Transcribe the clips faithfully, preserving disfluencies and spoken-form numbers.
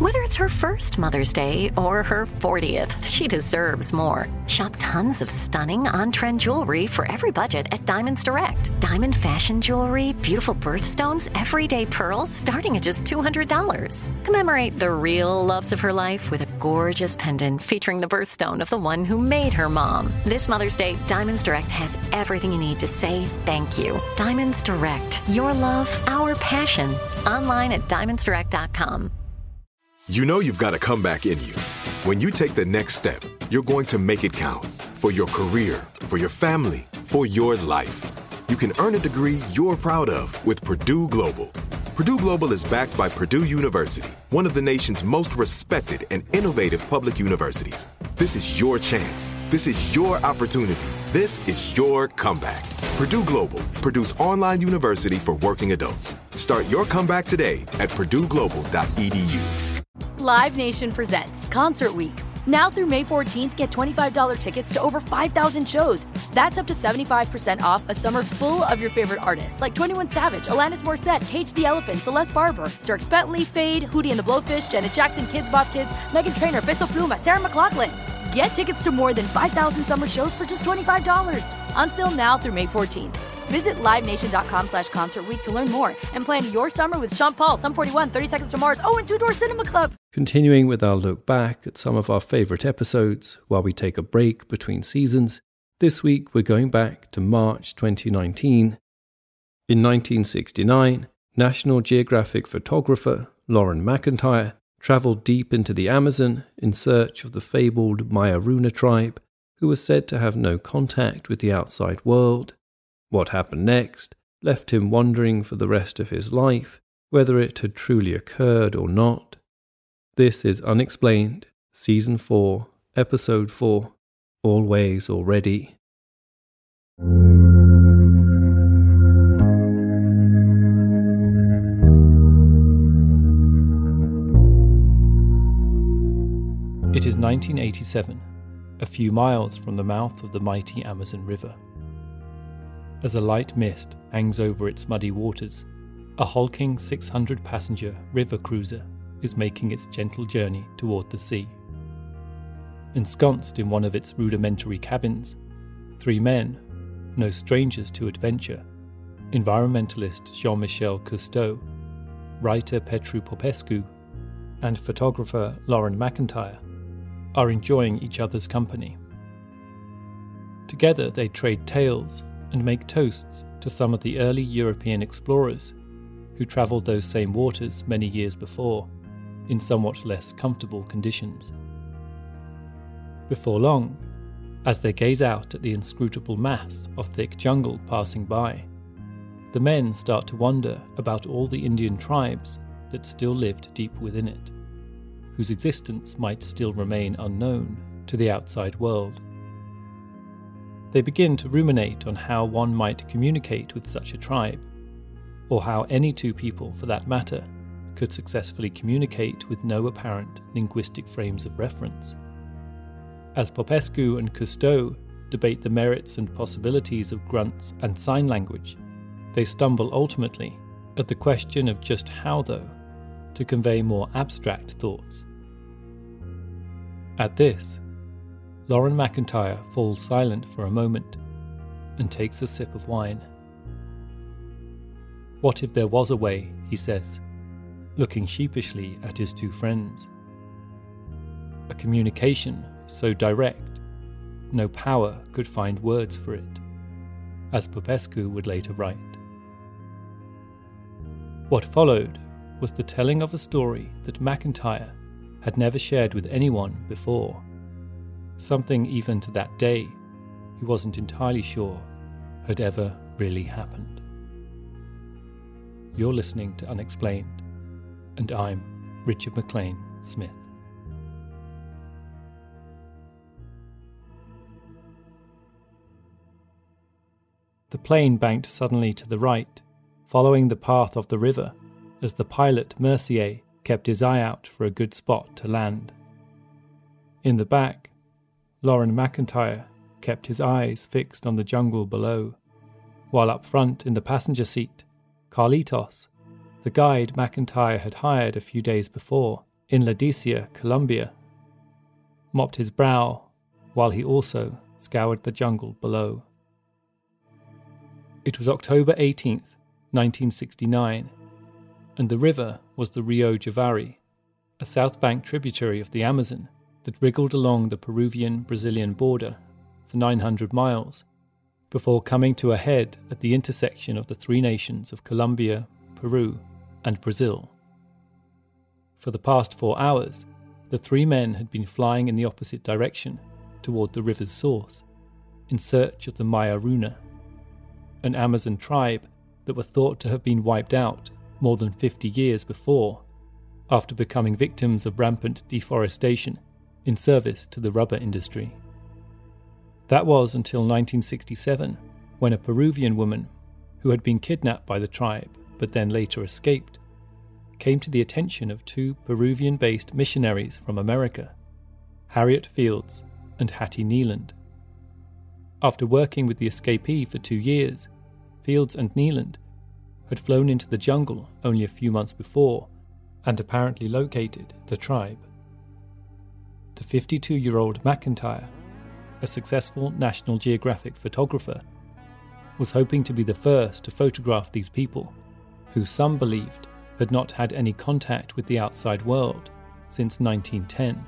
Whether it's her first Mother's Day or her fortieth, she deserves more. Shop tons of stunning on-trend jewelry for every budget at Diamonds Direct. Diamond fashion jewelry, beautiful birthstones, everyday pearls starting at just two hundred dollars. Commemorate the real loves of her life with a gorgeous pendant featuring the birthstone of the one who made her mom. This Mother's Day, Diamonds Direct has everything you need to say thank you. Diamonds Direct. Your love, our passion. Online at diamonds direct dot com. You know you've got a comeback in you. When you take the next step, you're going to make it count. For your career, for your family, for your life. You can earn a degree you're proud of with Purdue Global. Purdue Global is backed by Purdue University, one of the nation's most respected and innovative public universities. This is your chance. This is your opportunity. This is your comeback. Purdue Global, Purdue's online university for working adults. Start your comeback today at purdue global dot e d u. Live Nation presents Concert Week. Now through May fourteenth, get twenty-five dollars tickets to over five thousand shows. That's up to seventy-five percent off a summer full of your favorite artists like twenty-one Savage, Alanis Morissette, Cage the Elephant, Celeste Barber, Dierks Bentley, Fade, Hootie and the Blowfish, Janet Jackson, Kids Bop Kids, Meghan Trainor, Bissell Pluma, Sarah McLachlan. Get tickets to more than five thousand summer shows for just twenty-five dollars. Until now through May fourteenth. Visit livenation.com slash concert week to learn more and plan your summer with Sean Paul, Sum forty-one, thirty Seconds to Mars, oh, and Two Door Cinema Club. Continuing with our look back at some of our favourite episodes while we take a break between seasons, this week we're going back to March twenty nineteen. In nineteen sixty-nine, National Geographic photographer Lauren McIntyre travelled deep into the Amazon in search of the fabled Mayaruna tribe, who was said to have no contact with the outside world. What happened next left him wondering for the rest of his life whether it had truly occurred or not. This is Unexplained, Season four, Episode four, Always Already. It is nineteen eighty-seven, a few miles from the mouth of the mighty Amazon River. As a light mist hangs over its muddy waters, a hulking six hundred passenger river cruiser is making its gentle journey toward the sea. Ensconced in one of its rudimentary cabins, three men, no strangers to adventure, environmentalist Jean-Michel Cousteau, writer Petru Popescu, and photographer Lauren McIntyre, are enjoying each other's company. Together they trade tales and make toasts to some of the early European explorers who travelled those same waters many years before, in somewhat less comfortable conditions. Before long, as they gaze out at the inscrutable mass of thick jungle passing by, the men start to wonder about all the Indian tribes that still lived deep within it, whose existence might still remain unknown to the outside world. They begin to ruminate on how one might communicate with such a tribe, or how any two people, for that matter, could successfully communicate with no apparent linguistic frames of reference. As Popescu and Cousteau debate the merits and possibilities of grunts and sign language, they stumble ultimately at the question of just how, though, to convey more abstract thoughts. At this, Lauren McIntyre falls silent for a moment and takes a sip of wine. What if there was a way, he says, looking sheepishly at his two friends. A communication so direct, no power could find words for it, as Popescu would later write. What followed was the telling of a story that McIntyre had never shared with anyone before, something even to that day he wasn't entirely sure had ever really happened. You're listening to Unexplained, and I'm Richard McLean Smith. The plane banked suddenly to the right, following the path of the river, as the pilot Mercier kept his eye out for a good spot to land. In the back, Lauren McIntyre kept his eyes fixed on the jungle below, while up front in the passenger seat, Carlitos, the guide McIntyre had hired a few days before, in Laodicea, Colombia, mopped his brow while he also scoured the jungle below. It was October eighteenth, nineteen sixty-nine, and the river was the Rio Javari, a south bank tributary of the Amazon that wriggled along the Peruvian-Brazilian border for nine hundred miles before coming to a head at the intersection of the three nations of Colombia, Peru, and Brazil. For the past four hours, the three men had been flying in the opposite direction toward the river's source, in search of the Mayaruna, an Amazon tribe that were thought to have been wiped out more than fifty years before, after becoming victims of rampant deforestation in service to the rubber industry. That was until nineteen sixty-seven, when a Peruvian woman, who had been kidnapped by the tribe but then later escaped, came to the attention of two Peruvian-based missionaries from America, Harriet Fields and Hattie Neeland. After working with the escapee for two years, Fields and Neeland had flown into the jungle only a few months before and apparently located the tribe. The fifty-two-year-old McIntyre, a successful National Geographic photographer, was hoping to be the first to photograph these people, who some believed had not had any contact with the outside world since nineteen ten.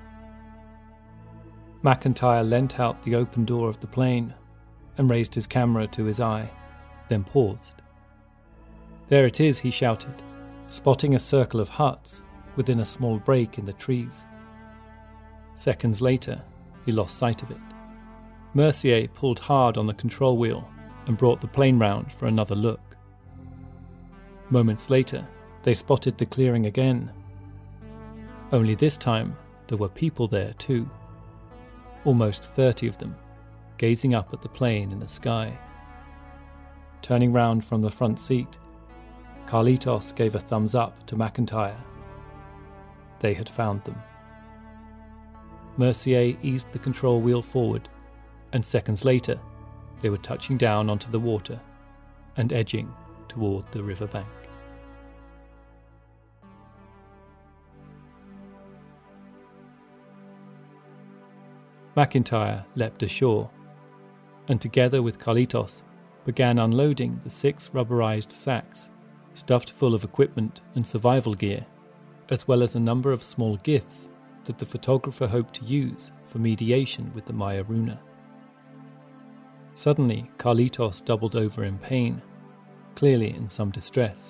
McIntyre leant out the open door of the plane and raised his camera to his eye, then paused. "There it is," he shouted, spotting a circle of huts within a small break in the trees. Seconds later, he lost sight of it. Mercier pulled hard on the control wheel and brought the plane round for another look. Moments later, they spotted the clearing again. Only this time, there were people there too. Almost thirty of them, gazing up at the plane in the sky. Turning round from the front seat, Carlitos gave a thumbs up to McIntyre. They had found them. Mercier eased the control wheel forward, and seconds later, they were touching down onto the water and edging toward the riverbank. McIntyre leapt ashore, and together with Carlitos began unloading the six rubberized sacks stuffed full of equipment and survival gear, as well as a number of small gifts that the photographer hoped to use for mediation with the Mayaruna. Suddenly, Carlitos doubled over in pain, clearly in some distress.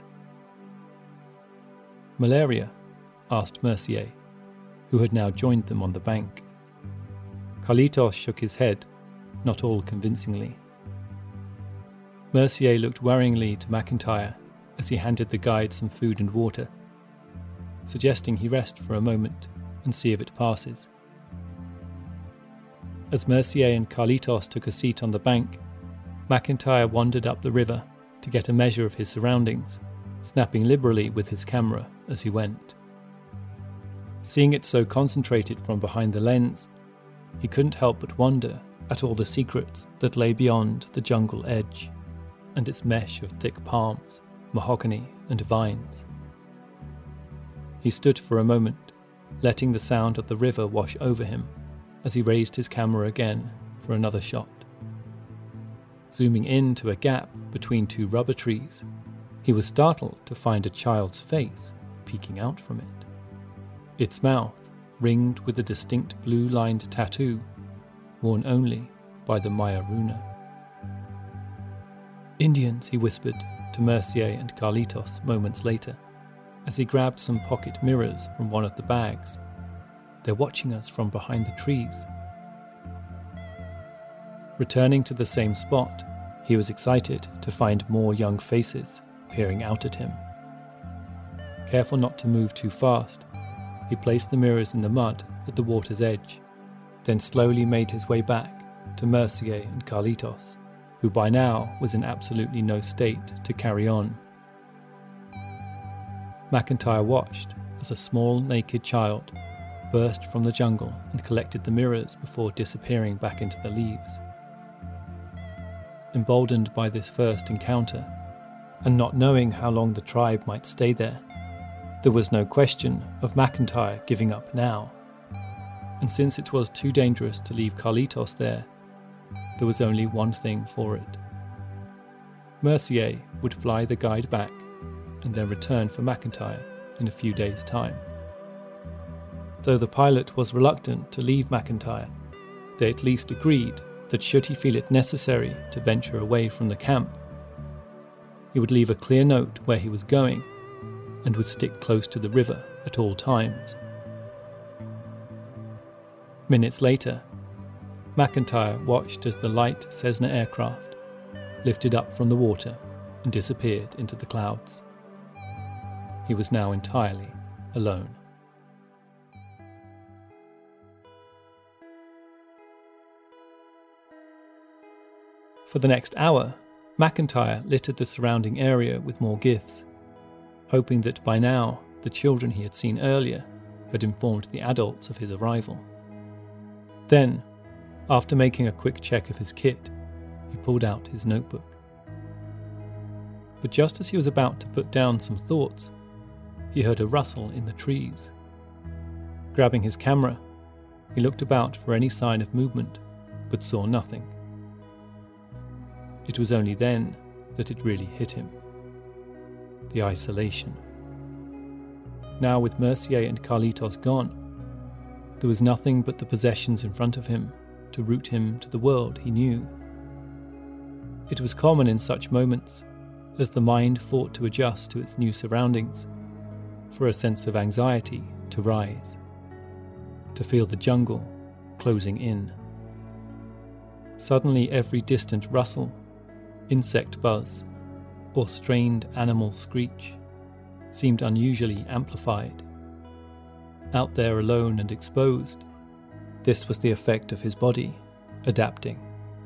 "Malaria?" asked Mercier, who had now joined them on the bank. Carlitos shook his head, not all convincingly. Mercier looked worryingly to McIntyre as he handed the guide some food and water, suggesting he rest for a moment and see if it passes. As Mercier and Carlitos took a seat on the bank, McIntyre wandered up the river to get a measure of his surroundings, snapping liberally with his camera as he went. Seeing it so concentrated from behind the lens, he couldn't help but wonder at all the secrets that lay beyond the jungle edge and its mesh of thick palms, mahogany, and vines. He stood for a moment, letting the sound of the river wash over him as he raised his camera again for another shot. Zooming in to a gap between two rubber trees, he was startled to find a child's face peeking out from it. Its mouth ringed with a distinct blue-lined tattoo worn only by the Mayaruna. "Indians," he whispered to Mercier and Carlitos moments later, as he grabbed some pocket mirrors from one of the bags. "They're watching us from behind the trees." Returning to the same spot, he was excited to find more young faces peering out at him. Careful not to move too fast, he placed the mirrors in the mud at the water's edge, then slowly made his way back to Mercier and Carlitos, who by now was in absolutely no state to carry on. McIntyre watched as a small naked child burst from the jungle and collected the mirrors before disappearing back into the leaves. Emboldened by this first encounter, and not knowing how long the tribe might stay there, There was no question of McIntyre giving up now, and since it was too dangerous to leave Carlitos there, there was only one thing for it. Mercier would fly the guide back and then return for McIntyre in a few days' time. Though the pilot was reluctant to leave McIntyre, they at least agreed that should he feel it necessary to venture away from the camp, he would leave a clear note where he was going and would stick close to the river at all times. Minutes later, McIntyre watched as the light Cessna aircraft lifted up from the water and disappeared into the clouds. He was now entirely alone. For the next hour, McIntyre littered the surrounding area with more gifts, hoping that by now the children he had seen earlier had informed the adults of his arrival. Then, after making a quick check of his kit, he pulled out his notebook. But just as he was about to put down some thoughts, he heard a rustle in the trees. Grabbing his camera, he looked about for any sign of movement, but saw nothing. It was only then that it really hit him. The isolation. Now with Mercier and Carlitos gone, there was nothing but the possessions in front of him to root him to the world he knew. It was common in such moments, as the mind fought to adjust to its new surroundings, for a sense of anxiety to rise, to feel the jungle closing in. Suddenly every distant rustle, insect buzz, or strained animal screech seemed unusually amplified. Out there alone and exposed, this was the effect of his body adapting.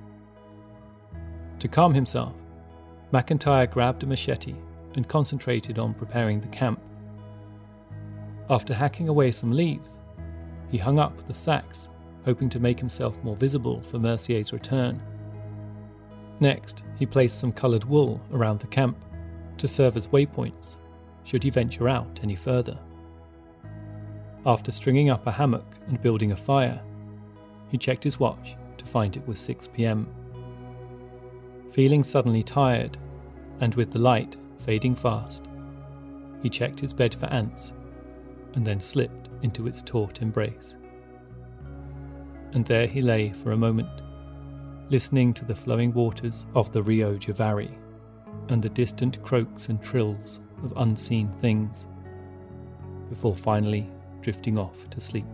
To calm himself, McIntyre grabbed a machete and concentrated on preparing the camp. After hacking away some leaves, he hung up the sacks, hoping to make himself more visible for Mercier's return. Next, he placed some coloured wool around the camp to serve as waypoints should he venture out any further. After stringing up a hammock and building a fire, he checked his watch to find it was six p.m. Feeling suddenly tired, and with the light fading fast, he checked his bed for ants and then slipped into its taut embrace. And there he lay for a moment, listening to the flowing waters of the Rio Javari and the distant croaks and trills of unseen things, before finally drifting off to sleep.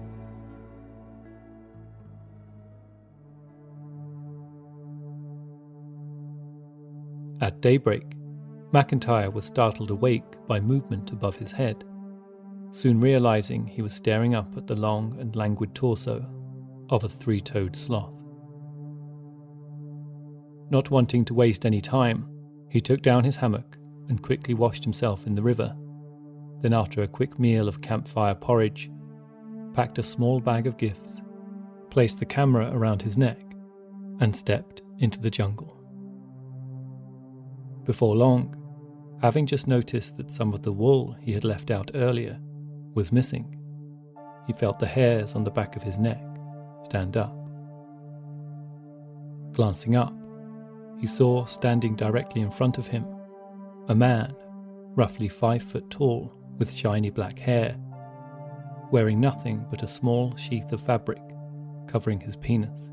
At daybreak, McIntyre was startled awake by movement above his head, soon realizing he was staring up at the long and languid torso of a three-toed sloth. Not wanting to waste any time, he took down his hammock and quickly washed himself in the river. Then, after a quick meal of campfire porridge, packed a small bag of gifts, placed the camera around his neck, and stepped into the jungle. Before long, having just noticed that some of the wool he had left out earlier was missing, he felt the hairs on the back of his neck stand up. Glancing up, he saw, standing directly in front of him, a man, roughly five foot tall, with shiny black hair, wearing nothing but a small sheath of fabric covering his penis.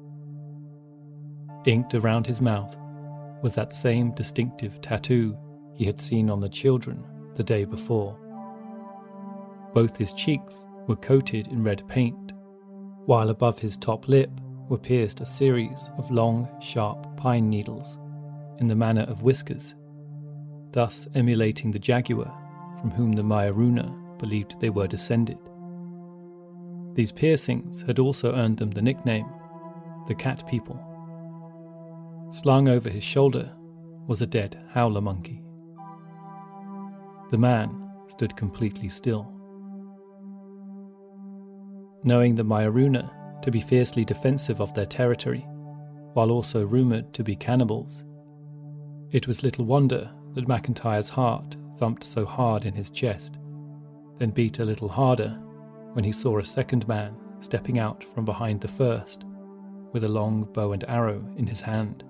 Inked around his mouth was that same distinctive tattoo he had seen on the children the day before. Both his cheeks were coated in red paint, while above his top lip were pierced a series of long, sharp pine needles in the manner of whiskers, thus emulating the jaguar from whom the Mayoruna believed they were descended. These piercings had also earned them the nickname, the Cat People. Slung over his shoulder was a dead howler monkey. The man stood completely still. Knowing the Mayoruna to be fiercely defensive of their territory, while also rumoured to be cannibals, it was little wonder that McIntyre's heart thumped so hard in his chest then beat a little harder when he saw a second man stepping out from behind the first with a long bow and arrow in his hand.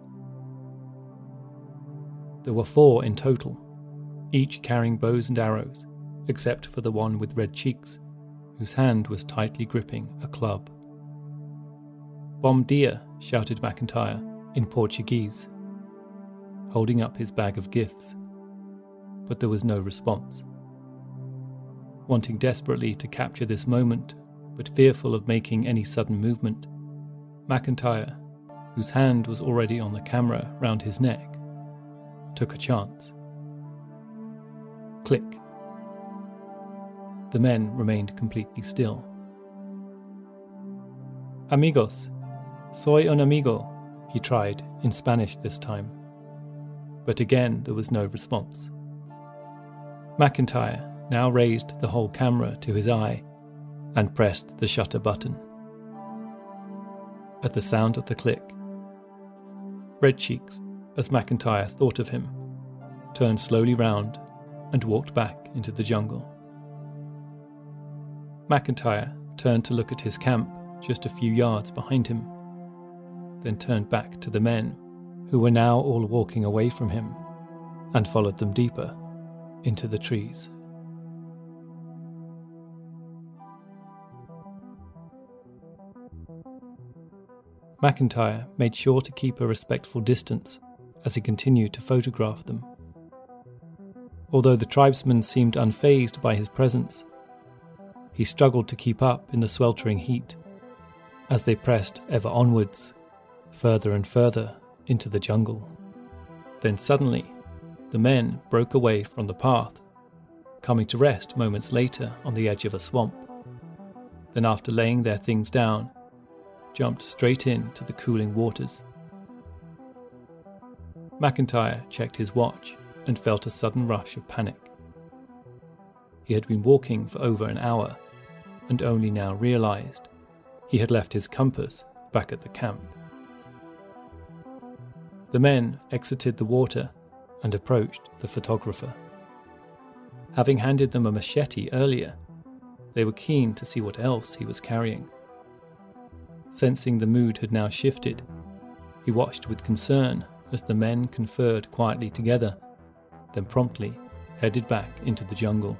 There were four in total, each carrying bows and arrows, except for the one with red cheeks, whose hand was tightly gripping a club. "Bom dia," shouted McIntyre in Portuguese, holding up his bag of gifts, but there was no response. Wanting desperately to capture this moment, but fearful of making any sudden movement, McIntyre, whose hand was already on the camera round his neck, took a chance. Click. The men remained completely still. "Amigos, soy un amigo," he tried, in Spanish this time. But again there was no response. McIntyre now raised the whole camera to his eye and pressed the shutter button. At the sound of the click, Red Cheeks, as McIntyre thought of him, turned slowly round and walked back into the jungle. McIntyre turned to look at his camp just a few yards behind him, then turned back to the men, who were now all walking away from him, and followed them deeper into the trees. McIntyre made sure to keep a respectful distance as he continued to photograph them. Although the tribesmen seemed unfazed by his presence, he struggled to keep up in the sweltering heat as they pressed ever onwards, further and further into the jungle. Then suddenly, the men broke away from the path, coming to rest moments later on the edge of a swamp. Then after laying their things down, jumped straight into the cooling waters. McIntyre checked his watch and felt a sudden rush of panic. He had been walking for over an hour and only now realised he had left his compass back at the camp. The men exited the water and approached the photographer. Having handed them a machete earlier, they were keen to see what else he was carrying. Sensing the mood had now shifted, he watched with concern as the men conferred quietly together, then promptly headed back into the jungle.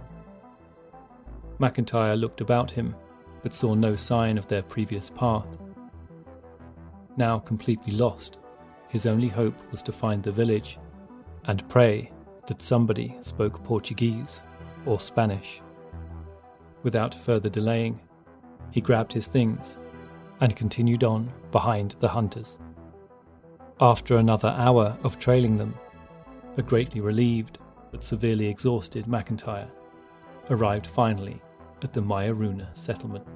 McIntyre looked about him, but saw no sign of their previous path. Now completely lost, his only hope was to find the village and pray that somebody spoke Portuguese or Spanish. Without further delaying, he grabbed his things and continued on behind the hunters. After another hour of trailing them, a greatly relieved but severely exhausted McIntyre arrived finally at the Mayaruna settlement.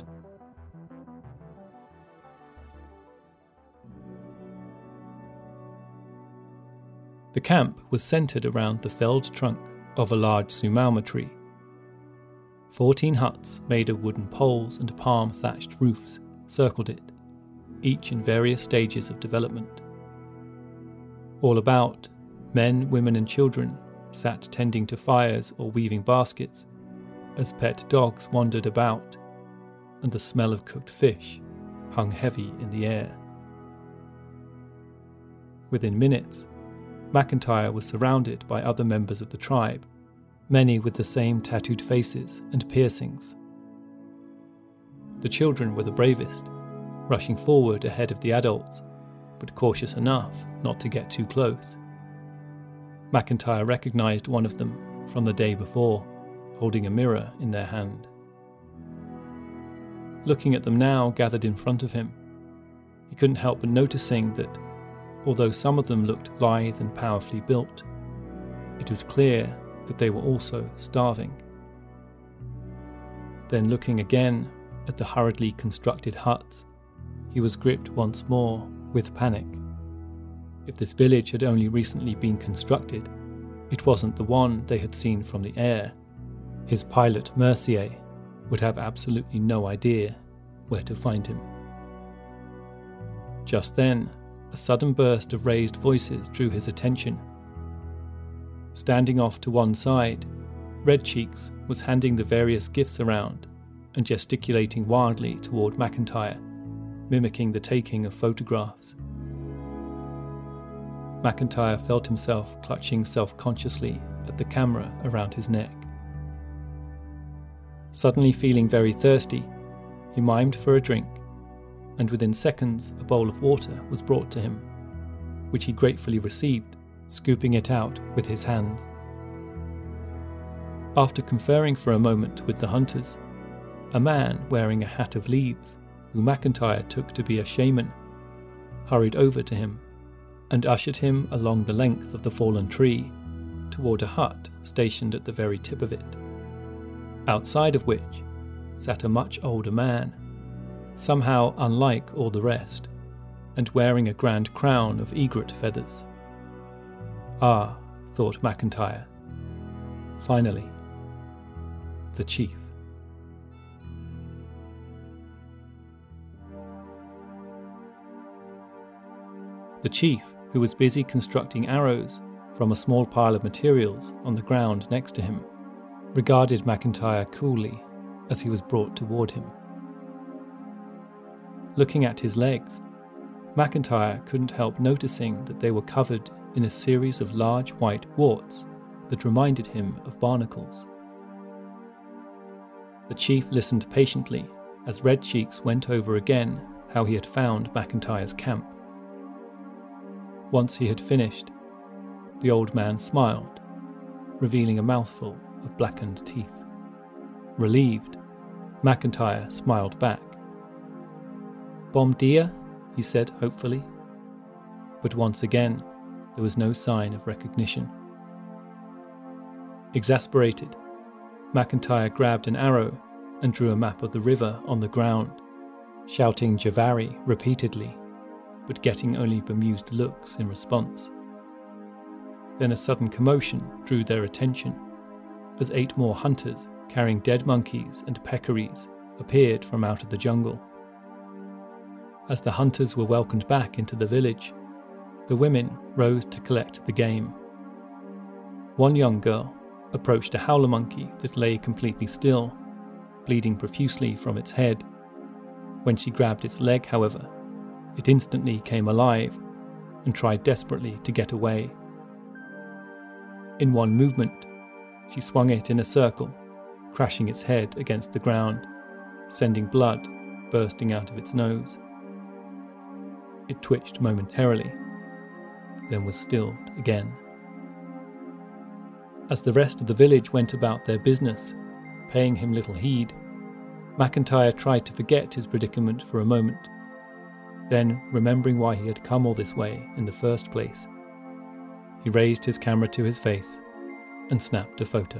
The camp was centred around the felled trunk of a large sumauma tree. Fourteen huts made of wooden poles and palm-thatched roofs circled it, each in various stages of development. All about, men, women and children sat tending to fires or weaving baskets as pet dogs wandered about, and the smell of cooked fish hung heavy in the air. Within minutes, McIntyre was surrounded by other members of the tribe, many with the same tattooed faces and piercings. The children were the bravest, rushing forward ahead of the adults, but cautious enough not to get too close. McIntyre recognised one of them from the day before, holding a mirror in their hand. Looking at them now gathered in front of him, he couldn't help but noticing that, although some of them looked lithe and powerfully built, it was clear that they were also starving. Then looking again at the hurriedly constructed huts, he was gripped once more with panic. If this village had only recently been constructed, it wasn't the one they had seen from the air. His pilot, Mercier, would have absolutely no idea where to find him. Just then, a sudden burst of raised voices drew his attention. Standing off to one side, Red Cheeks was handing the various gifts around and gesticulating wildly toward McIntyre, mimicking the taking of photographs. McIntyre felt himself clutching self-consciously at the camera around his neck. Suddenly feeling very thirsty, he mimed for a drink, and within seconds a bowl of water was brought to him, which he gratefully received, scooping it out with his hands. After conferring for a moment with the hunters, a man wearing a hat of leaves, who McIntyre took to be a shaman, hurried over to him and ushered him along the length of the fallen tree toward a hut stationed at the very tip of it, outside of which sat a much older man, somehow unlike all the rest, and wearing a grand crown of egret feathers. Ah, thought McIntyre, finally, the chief. The chief, who was busy constructing arrows from a small pile of materials on the ground next to him, regarded McIntyre coolly as he was brought toward him. Looking at his legs, McIntyre couldn't help noticing that they were covered in a series of large white warts that reminded him of barnacles. The chief listened patiently as Red Cheeks went over again how he had found McIntyre's camp. Once he had finished, the old man smiled, revealing a mouthful of blackened teeth. Relieved, McIntyre smiled back. "Bom dia," he said hopefully, but once again there was no sign of recognition. Exasperated, McIntyre grabbed an arrow and drew a map of the river on the ground, shouting Javari repeatedly, but getting only bemused looks in response. Then a sudden commotion drew their attention, as eight more hunters carrying dead monkeys and peccaries appeared from out of the jungle. As the hunters were welcomed back into the village, the women rose to collect the game. One young girl approached a howler monkey that lay completely still, bleeding profusely from its head. When she grabbed its leg, however, it instantly came alive and tried desperately to get away. In one movement, she swung it in a circle, crashing its head against the ground, sending blood bursting out of its nose. It twitched momentarily, then was stilled again. As the rest of the village went about their business, paying him little heed, McIntyre tried to forget his predicament for a moment. Then, remembering why he had come all this way in the first place, he raised his camera to his face and snapped a photo.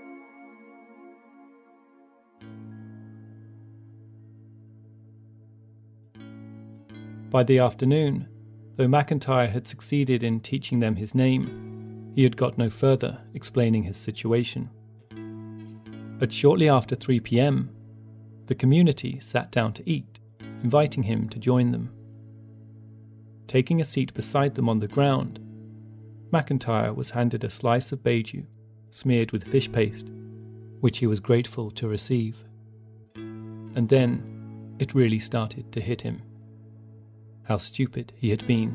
By the afternoon, though McIntyre had succeeded in teaching them his name, he had got no further explaining his situation. But shortly after three p.m, the community sat down to eat, inviting him to join them. Taking a seat beside them on the ground, McIntyre was handed a slice of beiju smeared with fish paste, which he was grateful to receive. And then it really started to hit him. How stupid he had been.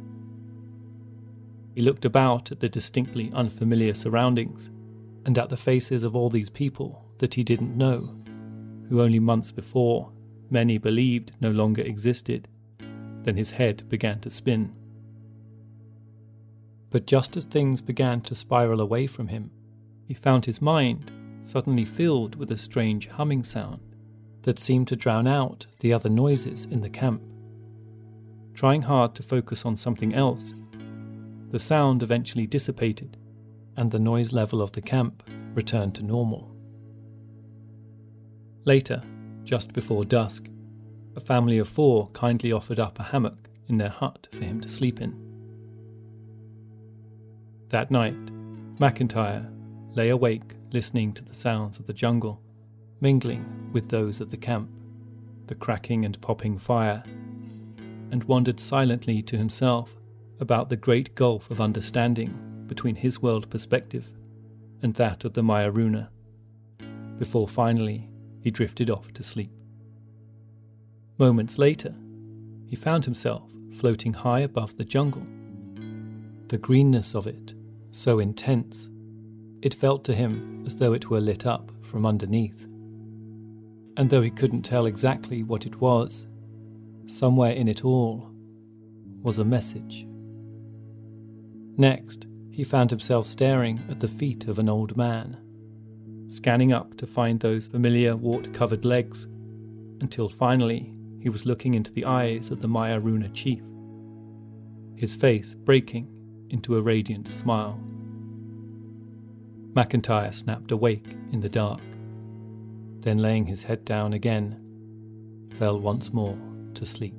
He looked about at the distinctly unfamiliar surroundings and at the faces of all these people that he didn't know, who only months before many believed no longer existed. Then his head began to spin. But just as things began to spiral away from him, he found his mind suddenly filled with a strange humming sound that seemed to drown out the other noises in the camp. Trying hard to focus on something else, the sound eventually dissipated, and the noise level of the camp returned to normal. Later, just before dusk, a family of four kindly offered up a hammock in their hut for him to sleep in. That night, McIntyre lay awake listening to the sounds of the jungle, mingling with those of the camp, the cracking and popping fire, and wondered silently to himself about the great gulf of understanding between his world perspective and that of the Mayaruna, before finally he drifted off to sleep. Moments later, he found himself floating high above the jungle. The greenness of it, so intense, it felt to him as though it were lit up from underneath. And though he couldn't tell exactly what it was, somewhere in it all was a message. Next, he found himself staring at the feet of an old man, scanning up to find those familiar wart-covered legs, until finally he was looking into the eyes of the Mayaruna chief, his face breaking into a radiant smile. McIntyre snapped awake in the dark, then laying his head down again, fell once more to sleep.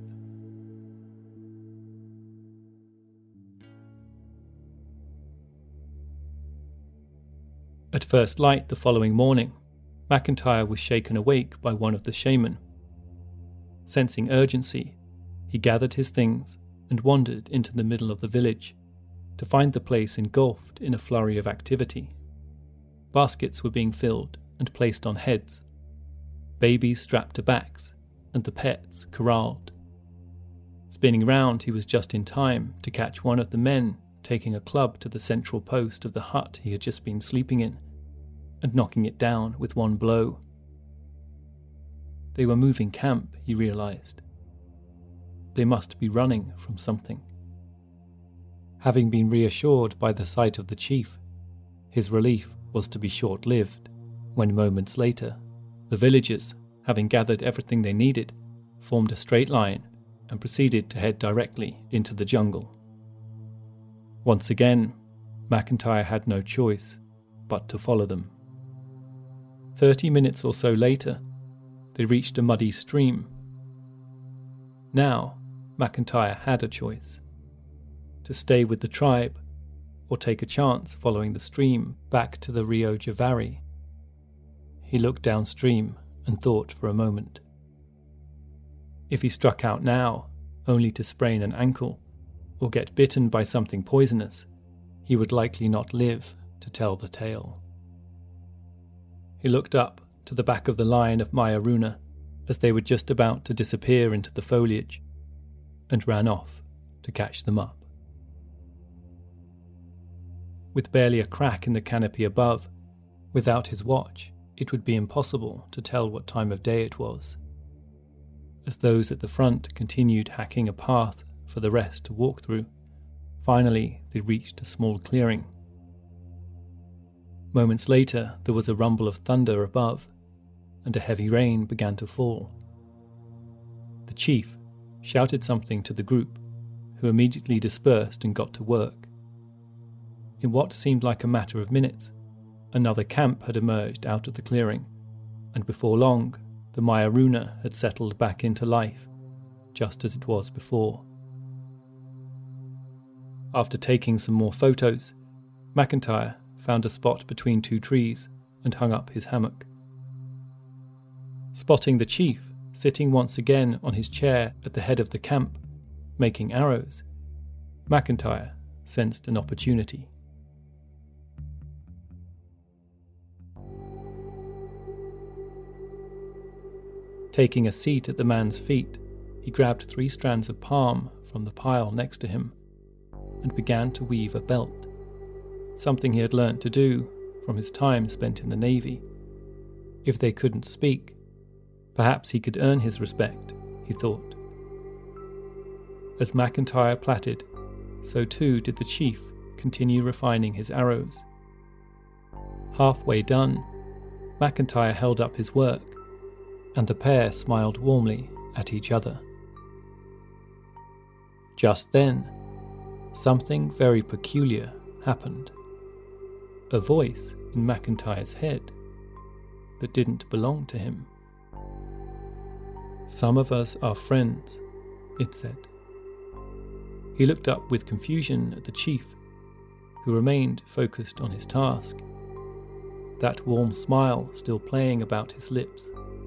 At first light the following morning, McIntyre was shaken awake by one of the shaman. Sensing urgency, he gathered his things and wandered into the middle of the village to find the place engulfed in a flurry of activity. Baskets were being filled and placed on heads, babies strapped to backs, and the pets corralled. Spinning round, he was just in time to catch one of the men taking a club to the central post of the hut he had just been sleeping in, and knocking it down with one blow. They were moving camp, he realised. They must be running from something. Having been reassured by the sight of the chief, his relief was to be short-lived, when moments later, the villagers, having gathered everything they needed, formed a straight line and proceeded to head directly into the jungle. Once again, McIntyre had no choice but to follow them. Thirty minutes or so later, they reached a muddy stream. Now, McIntyre had a choice: to stay with the tribe or take a chance following the stream back to the Rio Javari. He looked downstream and thought for a moment. If he struck out now, only to sprain an ankle or get bitten by something poisonous, he would likely not live to tell the tale. He looked up to the back of the line of Mayaruna as they were just about to disappear into the foliage, and ran off to catch them up. With barely a crack in the canopy above, without his watch, it would be impossible to tell what time of day it was. As those at the front continued hacking a path for the rest to walk through, finally they reached a small clearing. Moments later, there was a rumble of thunder above, and a heavy rain began to fall. The chief shouted something to the group, who immediately dispersed and got to work. In what seemed like a matter of minutes, another camp had emerged out of the clearing, and before long, the Mayaruna had settled back into life, just as it was before. After taking some more photos, McIntyre found a spot between two trees and hung up his hammock. Spotting the chief sitting once again on his chair at the head of the camp, making arrows, McIntyre sensed an opportunity. Taking a seat at the man's feet, he grabbed three strands of palm from the pile next to him and began to weave a belt, something he had learnt to do from his time spent in the Navy. If they couldn't speak, perhaps he could earn his respect, he thought. As McIntyre plaited, so too did the chief continue refining his arrows. Halfway done, McIntyre held up his work, and the pair smiled warmly at each other. Just then, something very peculiar happened. A voice in McIntyre's head that didn't belong to him. "Some of us are friends," it said. He looked up with confusion at the chief, who remained focused on his task, that warm smile still playing about his lips.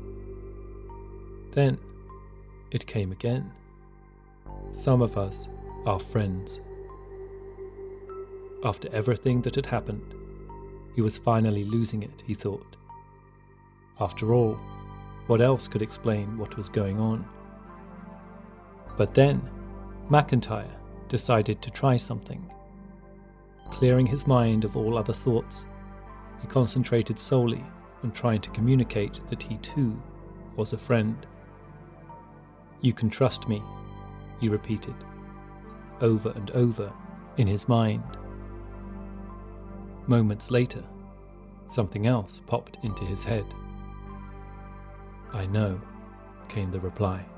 Then it came again. "Some of us are friends." After everything that had happened, He was finally losing it, he thought. After all, what else could explain what was going on? But then, McIntyre decided to try something. Clearing his mind of all other thoughts, he concentrated solely on trying to communicate that he too was a friend. "You can trust me," he repeated, over and over in his mind. Moments later, something else popped into his head. "I know," came the reply.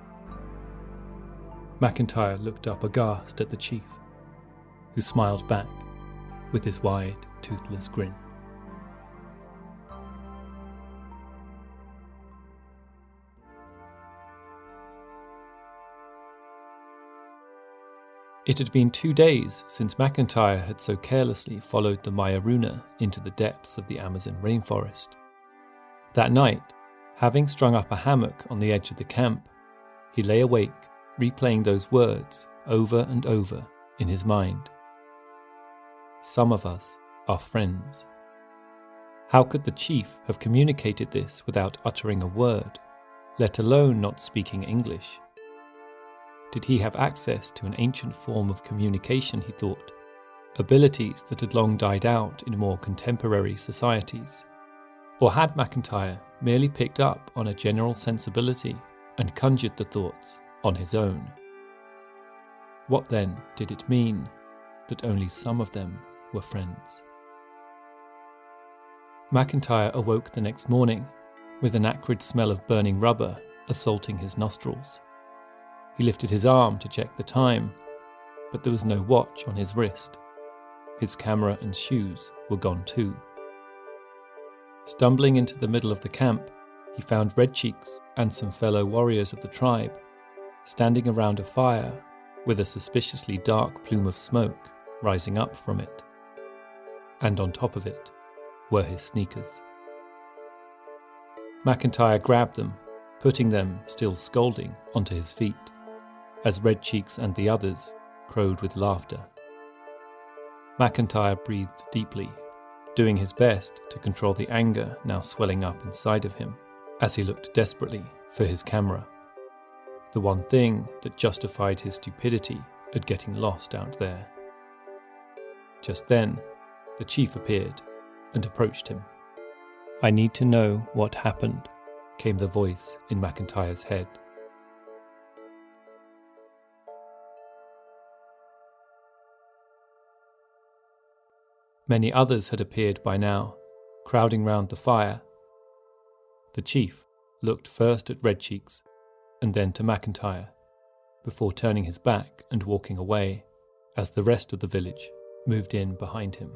McIntyre looked up aghast at the chief, who smiled back with his wide, toothless grin. It had been two days since McIntyre had so carelessly followed the Mayaruna into the depths of the Amazon rainforest. That night, having strung up a hammock on the edge of the camp, he lay awake, replaying those words over and over in his mind. "Some of us are friends." How could the chief have communicated this without uttering a word, let alone not speaking English? Did he have access to an ancient form of communication, he thought, abilities that had long died out in more contemporary societies? Or had McIntyre merely picked up on a general sensibility and conjured the thoughts on his own? What then did it mean that only some of them were friends? McIntyre awoke the next morning with an acrid smell of burning rubber assaulting his nostrils. He lifted his arm to check the time, but there was no watch on his wrist. His camera and shoes were gone too. Stumbling into the middle of the camp, he found Red Cheeks and some fellow warriors of the tribe standing around a fire with a suspiciously dark plume of smoke rising up from it. And on top of it were his sneakers. McIntyre grabbed them, putting them, still scolding, onto his feet, as Red Cheeks and the others crowed with laughter. McIntyre breathed deeply, doing his best to control the anger now swelling up inside of him as he looked desperately for his camera, the one thing that justified his stupidity at getting lost out there. Just then, the chief appeared and approached him. "I need to know what happened," came the voice in McIntyre's head. Many others had appeared by now, crowding round the fire. The chief looked first at Red Cheeks and then to McIntyre, before turning his back and walking away as the rest of the village moved in behind him.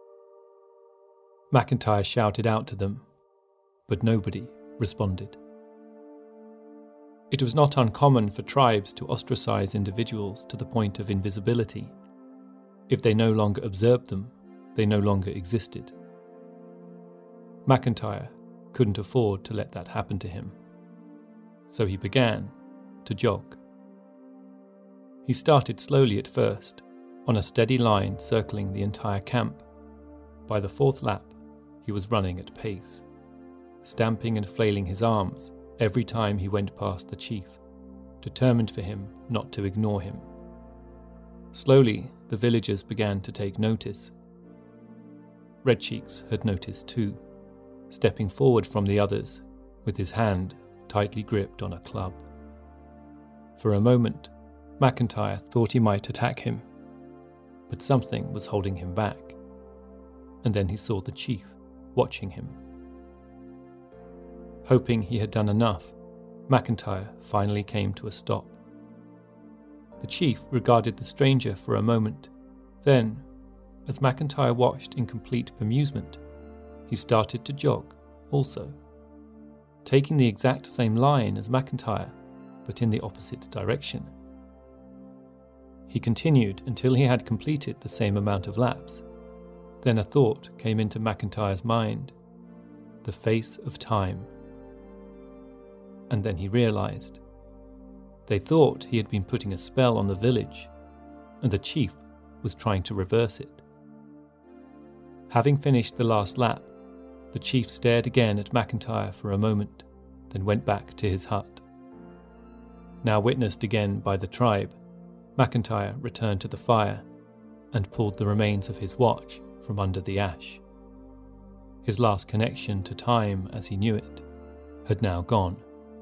McIntyre shouted out to them, but nobody responded. It was not uncommon for tribes to ostracize individuals to the point of invisibility. If they no longer observed them, they no longer existed. McIntyre couldn't afford to let that happen to him, so he began to jog. He started slowly at first, on a steady line circling the entire camp. By the fourth lap, he was running at pace, stamping and flailing his arms every time he went past the chief, determined for him not to ignore him. Slowly, the villagers began to take notice. Red Cheeks had noticed too, stepping forward from the others with his hand tightly gripped on a club. For a moment, McIntyre thought he might attack him, but something was holding him back, and then he saw the chief watching him. Hoping he had done enough, McIntyre finally came to a stop. The chief regarded the stranger for a moment, then, as McIntyre watched in complete bemusement, he started to jog also, taking the exact same line as McIntyre, but in the opposite direction. He continued until he had completed the same amount of laps. Then a thought came into McIntyre's mind: the face of time. And then he realized. They thought he had been putting a spell on the village, and the chief was trying to reverse it. Having finished the last lap, the chief stared again at McIntyre for a moment, then went back to his hut. Now witnessed again by the tribe, McIntyre returned to the fire and pulled the remains of his watch from under the ash. His last connection to time as he knew it had now gone.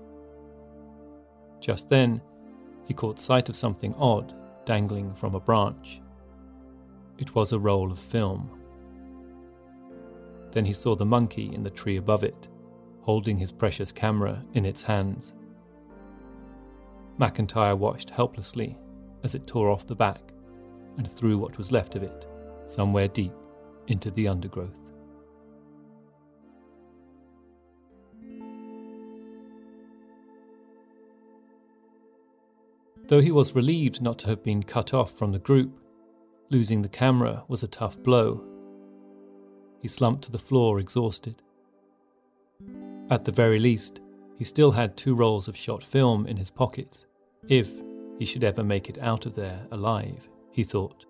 Just then, he caught sight of something odd dangling from a branch. It was a roll of film. Then he saw the monkey in the tree above it, holding his precious camera in its hands. McIntyre watched helplessly as it tore off the back and threw what was left of it somewhere deep into the undergrowth. Though he was relieved not to have been cut off from the group, losing the camera was a tough blow. He slumped to the floor exhausted. At the very least, he still had two rolls of shot film in his pockets, if he should ever make it out of there alive, he thought.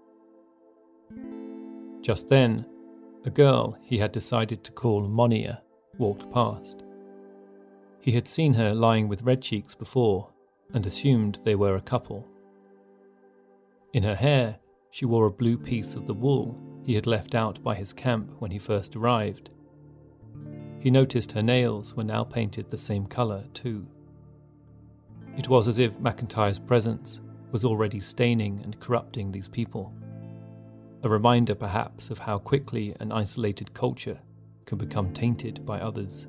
Just then, a girl he had decided to call Monia walked past. He had seen her lying with Red Cheeks before and assumed they were a couple. In her hair, she wore a blue piece of the wool he had left out by his camp when he first arrived. He noticed her nails were now painted the same colour too. It was as if McIntyre's presence was already staining and corrupting these people. A reminder perhaps of how quickly an isolated culture can become tainted by others.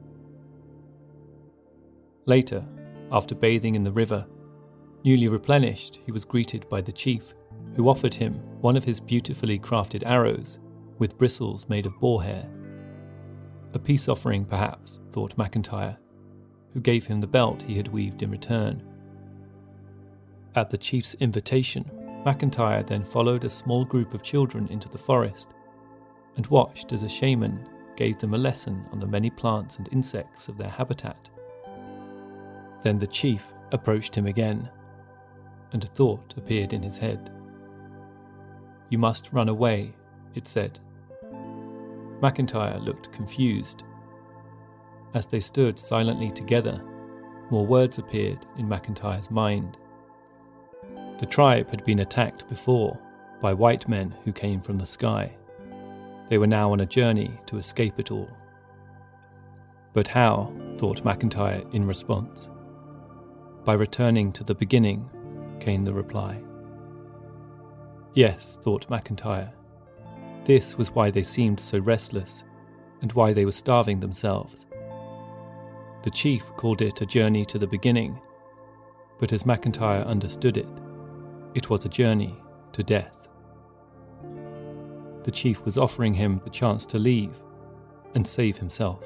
Later, after bathing in the river, newly replenished, he was greeted by the chief, who offered him one of his beautifully crafted arrows with bristles made of boar hair. A peace offering, perhaps, thought McIntyre, who gave him the belt he had weaved in return. At the chief's invitation, McIntyre then followed a small group of children into the forest and watched as a shaman gave them a lesson on the many plants and insects of their habitat. Then the chief approached him again, and a thought appeared in his head. "You must run away," it said. McIntyre looked confused. As they stood silently together, more words appeared in McIntyre's mind. The tribe had been attacked before by white men who came from the sky. They were now on a journey to escape it all. But how, thought McIntyre in response. By returning to the beginning, came the reply. Yes, thought McIntyre. This was why they seemed so restless, and why they were starving themselves. The chief called it a journey to the beginning, but as McIntyre understood it, it was a journey to death. The chief was offering him the chance to leave and save himself.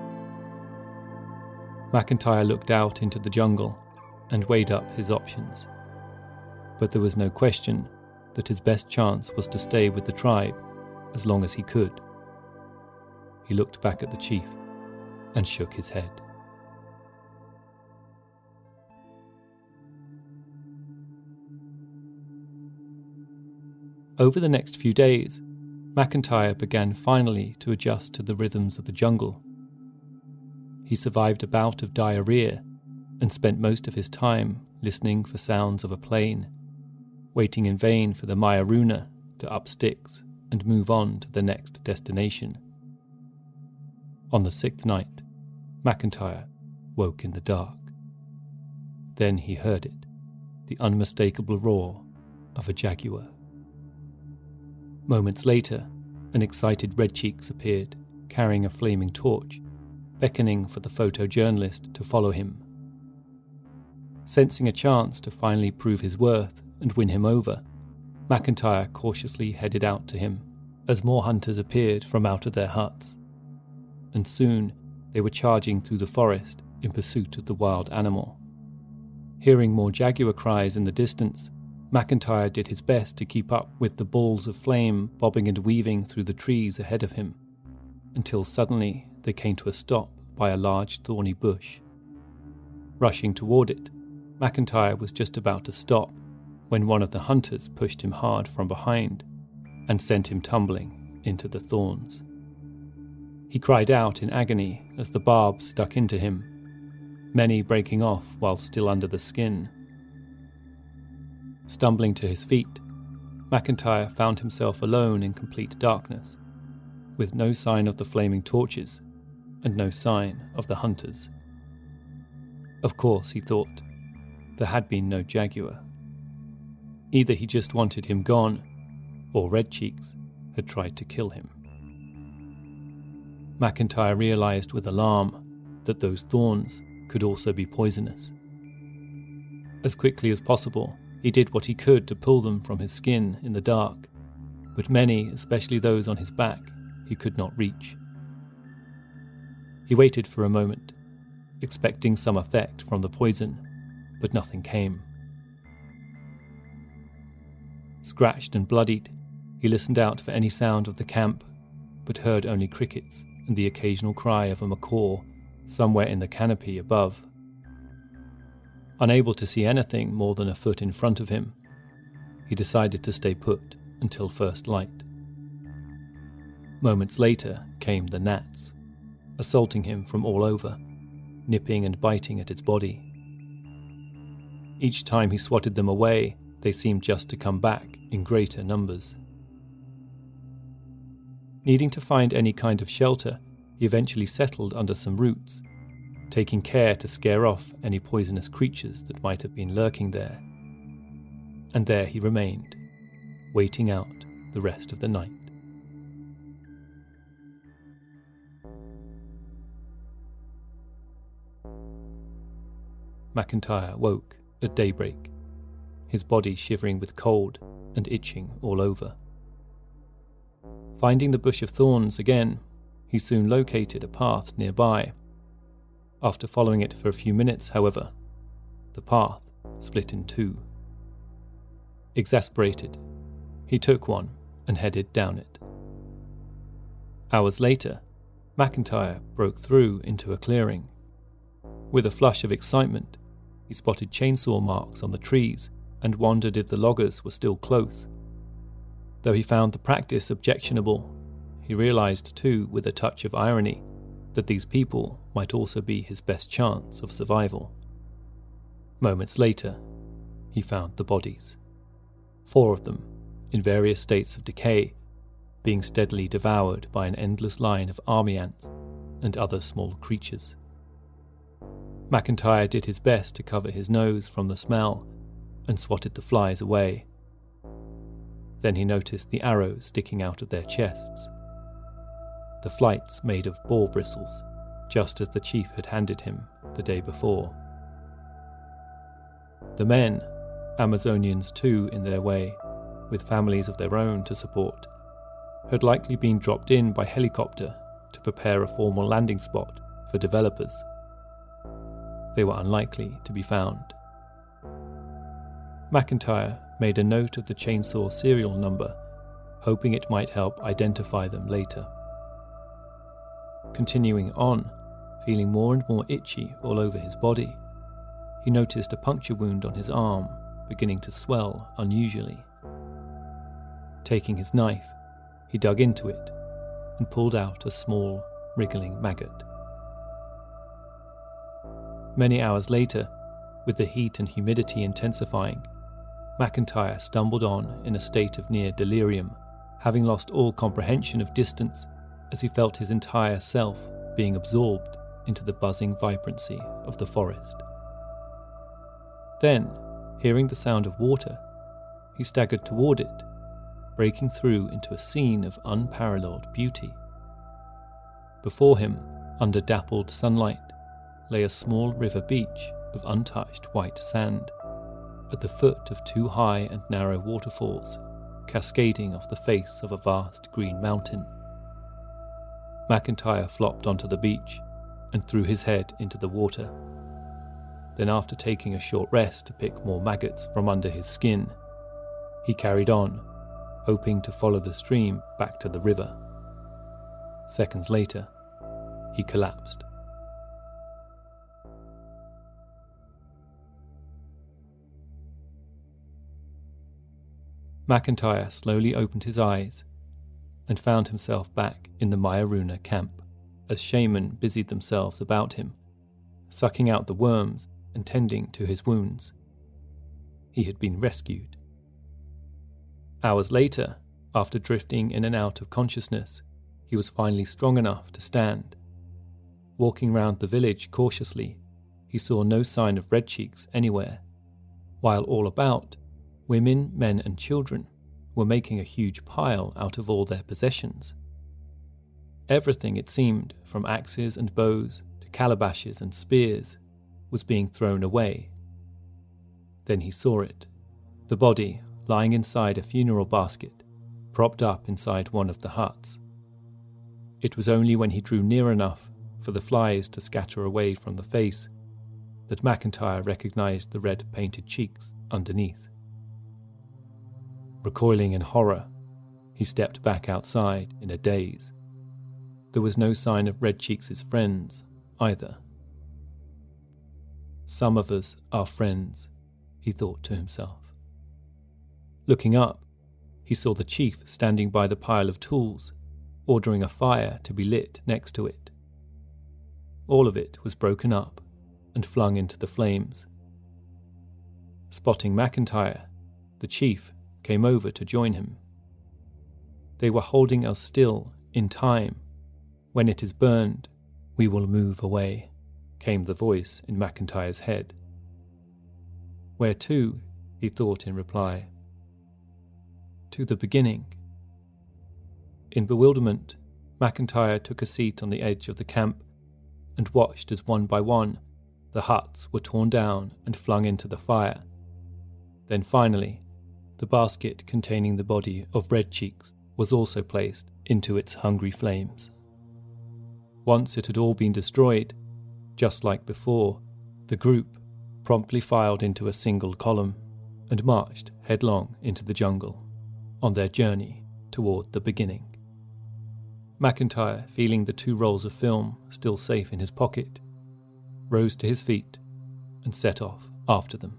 McIntyre looked out into the jungle and weighed up his options. But there was no question that his best chance was to stay with the tribe as long as he could. He looked back at the chief and shook his head. Over the next few days, McIntyre began finally to adjust to the rhythms of the jungle. He survived a bout of diarrhea and spent most of his time listening for sounds of a plane, waiting in vain for the Mayaruna to up sticks and move on to the next destination. On the sixth night, McIntyre woke in the dark. Then he heard it, the unmistakable roar of a jaguar. Moments later, an excited Red Cheeks appeared, carrying a flaming torch, beckoning for the photojournalist to follow him. Sensing a chance to finally prove his worth and win him over, McIntyre cautiously headed out to him as more hunters appeared from out of their huts. And soon they were charging through the forest in pursuit of the wild animal. Hearing more jaguar cries in the distance, McIntyre did his best to keep up with the balls of flame bobbing and weaving through the trees ahead of him, until suddenly they came to a stop by a large thorny bush. Rushing toward it, McIntyre was just about to stop when one of the hunters pushed him hard from behind and sent him tumbling into the thorns. He cried out in agony as the barbs stuck into him, many breaking off while still under the skin. Stumbling to his feet, McIntyre found himself alone in complete darkness, with no sign of the flaming torches and no sign of the hunters. Of course, he thought, there had been no jaguar. Either he just wanted him gone, or Red Cheeks had tried to kill him. McIntyre realised with alarm that those thorns could also be poisonous. As quickly as possible, he did what he could to pull them from his skin in the dark, but many, especially those on his back, he could not reach. He waited for a moment, expecting some effect from the poison, but nothing came. Scratched and bloodied, he listened out for any sound of the camp, but heard only crickets and the occasional cry of a macaw somewhere in the canopy above. Unable to see anything more than a foot in front of him, he decided to stay put until first light. Moments later came the gnats, assaulting him from all over, nipping and biting at its body. Each time he swatted them away, they seemed just to come back in greater numbers. Needing to find any kind of shelter, he eventually settled under some roots, taking care to scare off any poisonous creatures that might have been lurking there. And there he remained, waiting out the rest of the night. McIntyre woke at daybreak, his body shivering with cold and itching all over. Finding the bush of thorns again, he soon located a path nearby. After following it for a few minutes, however, the path split in two. Exasperated, he took one and headed down it. Hours later, McIntyre broke through into a clearing. With a flush of excitement, he spotted chainsaw marks on the trees and wondered if the loggers were still close. Though he found the practice objectionable, he realised too, with a touch of irony, that these people might also be his best chance of survival. Moments later, he found the bodies. Four of them, in various states of decay, being steadily devoured by an endless line of army ants and other small creatures. McIntyre did his best to cover his nose from the smell and swatted the flies away. Then he noticed the arrows sticking out of their chests. The flights made of boar bristles, just as the chief had handed him the day before. The men, Amazonians too in their way, with families of their own to support, had likely been dropped in by helicopter to prepare a formal landing spot for developers. They were unlikely to be found. McIntyre made a note of the chainsaw serial number, hoping it might help identify them later. Continuing on, feeling more and more itchy all over his body, he noticed a puncture wound on his arm beginning to swell unusually. Taking his knife, he dug into it and pulled out a small, wriggling maggot. Many hours later, with the heat and humidity intensifying, McIntyre stumbled on in a state of near delirium, having lost all comprehension of distance as he felt his entire self being absorbed into the buzzing vibrancy of the forest. Then, hearing the sound of water, he staggered toward it, breaking through into a scene of unparalleled beauty. Before him, under dappled sunlight, lay a small river beach of untouched white sand, at the foot of two high and narrow waterfalls, cascading off the face of a vast green mountain. McIntyre flopped onto the beach and threw his head into the water. Then, after taking a short rest to pick more maggots from under his skin, he carried on, hoping to follow the stream back to the river. Seconds later, he collapsed. McIntyre slowly opened his eyes and found himself back in the Myaruna camp as shaman busied themselves about him, sucking out the worms and tending to his wounds. He had been rescued. Hours later, after drifting in and out of consciousness, he was finally strong enough to stand. Walking round the village cautiously, he saw no sign of Red Cheeks anywhere, while all about, women, men and children were making a huge pile out of all their possessions. Everything, it seemed, from axes and bows to calabashes and spears, was being thrown away. Then he saw it, the body lying inside a funeral basket, propped up inside one of the huts. It was only when he drew near enough for the flies to scatter away from the face that McIntyre recognised the red-painted cheeks underneath. Recoiling in horror, he stepped back outside in a daze. There was no sign of Red Cheeks' friends either. Some of us are friends, he thought to himself. Looking up, he saw the chief standing by the pile of tools, ordering a fire to be lit next to it. All of it was broken up and flung into the flames. Spotting McIntyre, the chief came over to join him. They were holding us still in time. When it is burned, we will move away, came the voice in McIntyre's head. Where to? He thought in reply. To the beginning. In bewilderment, McIntyre took a seat on the edge of the camp and watched as one by one the huts were torn down and flung into the fire. Then finally, the basket containing the body of Red Cheeks was also placed into its hungry flames. Once it had all been destroyed, just like before, the group promptly filed into a single column and marched headlong into the jungle on their journey toward the beginning. McIntyre, feeling the two rolls of film still safe in his pocket, rose to his feet and set off after them.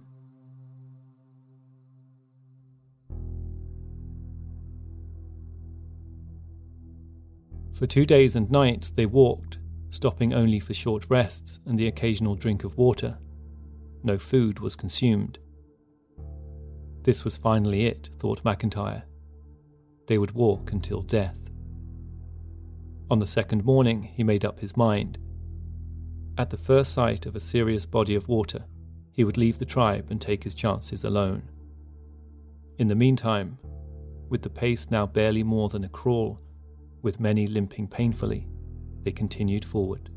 For two days and nights they walked, stopping only for short rests and the occasional drink of water. No food was consumed. This was finally it, thought McIntyre. They would walk until death. On the second morning he made up his mind. At the first sight of a serious body of water, he would leave the tribe and take his chances alone. In the meantime, with the pace now barely more than a crawl, with many limping painfully, they continued forward.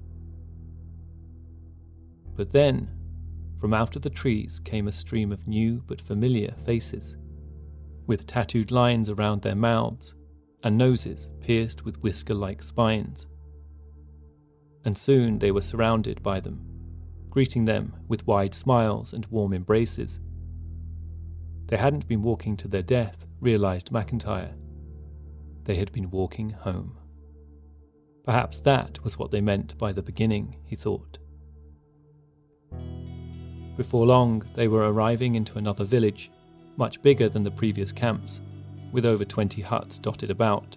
But then, from out of the trees came a stream of new but familiar faces, with tattooed lines around their mouths and noses pierced with whisker-like spines. And soon they were surrounded by them, greeting them with wide smiles and warm embraces. They hadn't been walking to their death, realised McIntyre. They had been walking home. Perhaps that was what they meant by the beginning, he thought. Before long, they were arriving into another village, much bigger than the previous camps, with over twenty huts dotted about.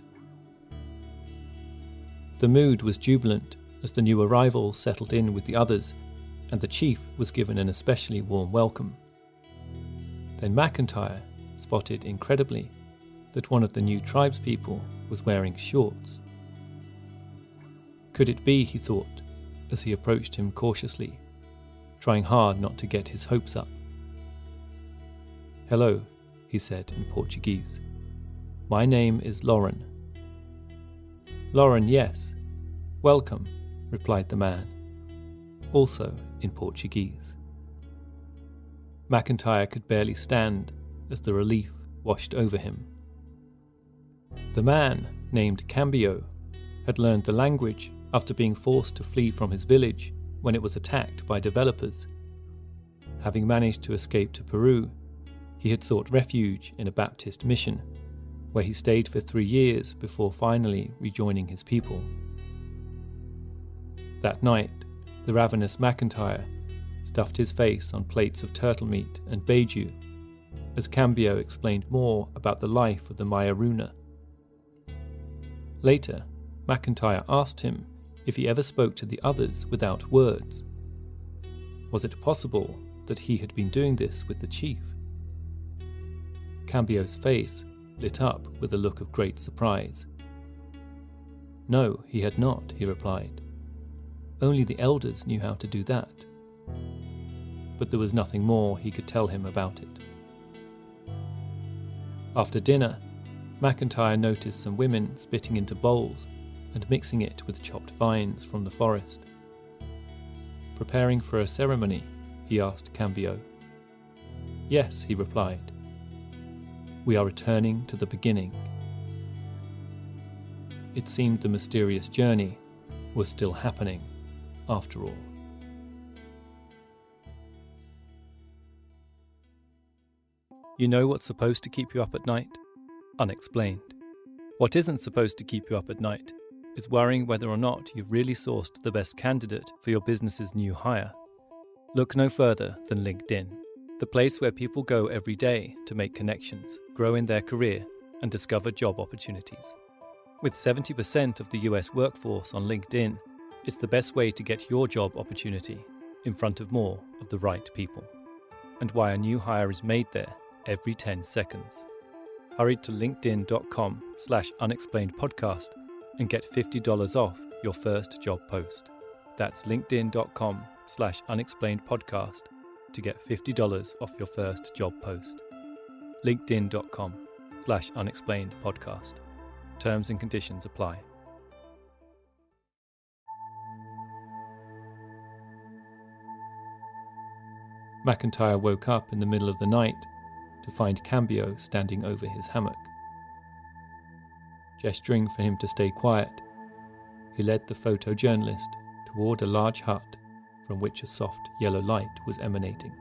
The mood was jubilant as the new arrivals settled in with the others, and the chief was given an especially warm welcome. Then McIntyre spotted incredibly that one of the new tribespeople was wearing shorts. Could it be, he thought, as he approached him cautiously, trying hard not to get his hopes up. "Hello," he said in Portuguese. "My name is Lauren." "Lauren, yes. Welcome," replied the man, also in Portuguese. McIntyre could barely stand as the relief washed over him. The man, named Cambio, had learned the language after being forced to flee from his village when it was attacked by developers. Having managed to escape to Peru, he had sought refuge in a Baptist mission, where he stayed for three years before finally rejoining his people. That night, the ravenous McIntyre stuffed his face on plates of turtle meat and beiju, as Cambio explained more about the life of the Myaruna. Later, McIntyre asked him if he ever spoke to the others without words. Was it possible that he had been doing this with the chief? Cambio's face lit up with a look of great surprise. No, he had not, he replied. Only the elders knew how to do that. But there was nothing more he could tell him about it. After dinner, McIntyre noticed some women spitting into bowls and mixing it with chopped vines from the forest. Preparing for a ceremony, he asked Cambio. Yes, he replied. We are returning to the beginning. It seemed the mysterious journey was still happening, after all. You know what's supposed to keep you up at night? Unexplained. What isn't supposed to keep you up at night is worrying whether or not you've really sourced the best candidate for your business's new hire. Look no further than LinkedIn, the place where people go every day to make connections, grow in their career, and discover job opportunities. With seventy percent of the U S workforce on LinkedIn, it's the best way to get your job opportunity in front of more of the right people. And why a new hire is made there every ten seconds. Hurry to linkedin.com slash unexplained podcast and get fifty dollars off your first job post. That's linkedin.com slash unexplained podcast to get fifty dollars off your first job post. linkedin.com slash unexplained podcast. Terms and conditions apply. McIntyre woke up in the middle of the night to find Cambio standing over his hammock. Gesturing for him to stay quiet, he led the photojournalist toward a large hut from which a soft yellow light was emanating.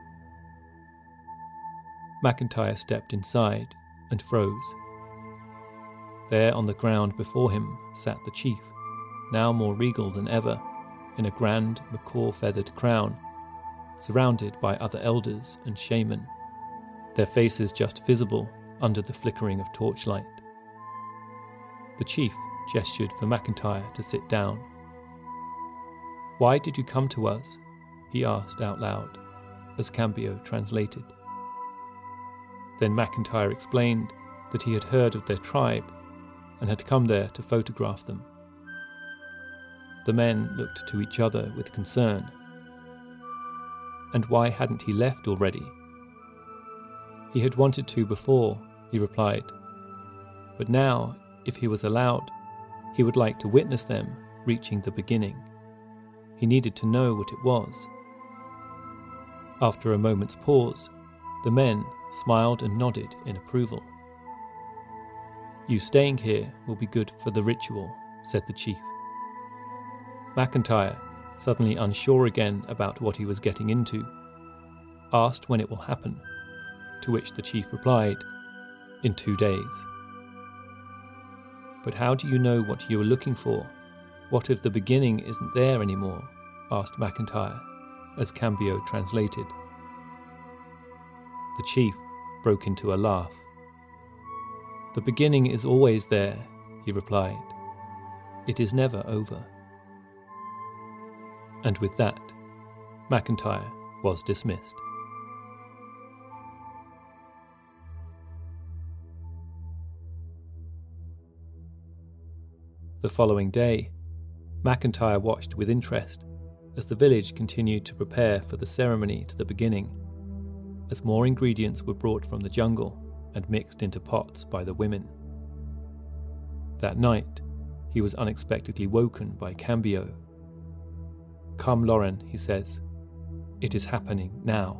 McIntyre stepped inside and froze. There on the ground before him sat the chief, now more regal than ever, in a grand macaw-feathered crown, surrounded by other elders and shaman, their faces just visible under the flickering of torchlight. The chief gestured for McIntyre to sit down. "Why did you come to us?" he asked out loud, as Cambio translated. Then McIntyre explained that he had heard of their tribe and had come there to photograph them. The men looked to each other with concern. And why hadn't he left already? He had wanted to before, he replied. But now, if he was allowed, he would like to witness them reaching the beginning. He needed to know what it was. After a moment's pause, the men smiled and nodded in approval. "You staying here will be good for the ritual," said the chief. McIntyre, suddenly unsure again about what he was getting into, asked when it will happen, to which the chief replied, "In two days." "But how do you know what you are looking for? What if the beginning isn't there anymore?" asked McIntyre, as Cambio translated. The chief broke into a laugh. "The beginning is always there," he replied. "It is never over." And with that, McIntyre was dismissed. The following day, McIntyre watched with interest as the village continued to prepare for the ceremony to the beginning, as more ingredients were brought from the jungle and mixed into pots by the women. That night, he was unexpectedly woken by Cambio. "Come, Lauren," he says. "It is happening now."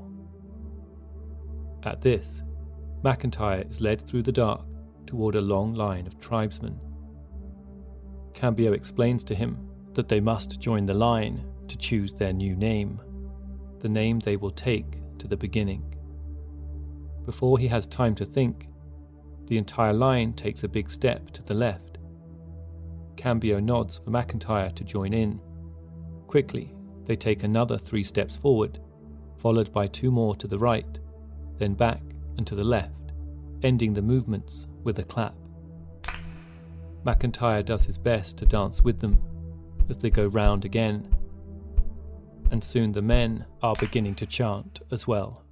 At this, McIntyre is led through the dark toward a long line of tribesmen. Cambio explains to him that they must join the line to choose their new name, the name they will take to the beginning. Before he has time to think, the entire line takes a big step to the left. Cambio nods for McIntyre to join in. Quickly, they take another three steps forward, followed by two more to the right, then back and to the left, ending the movements with a clap. McIntyre does his best to dance with them as they go round again, and soon the men are beginning to chant as well.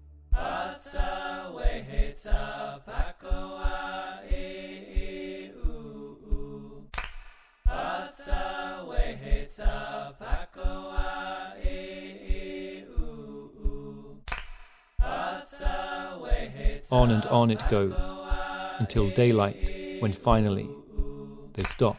On and on it goes, until daylight, when finally they stop.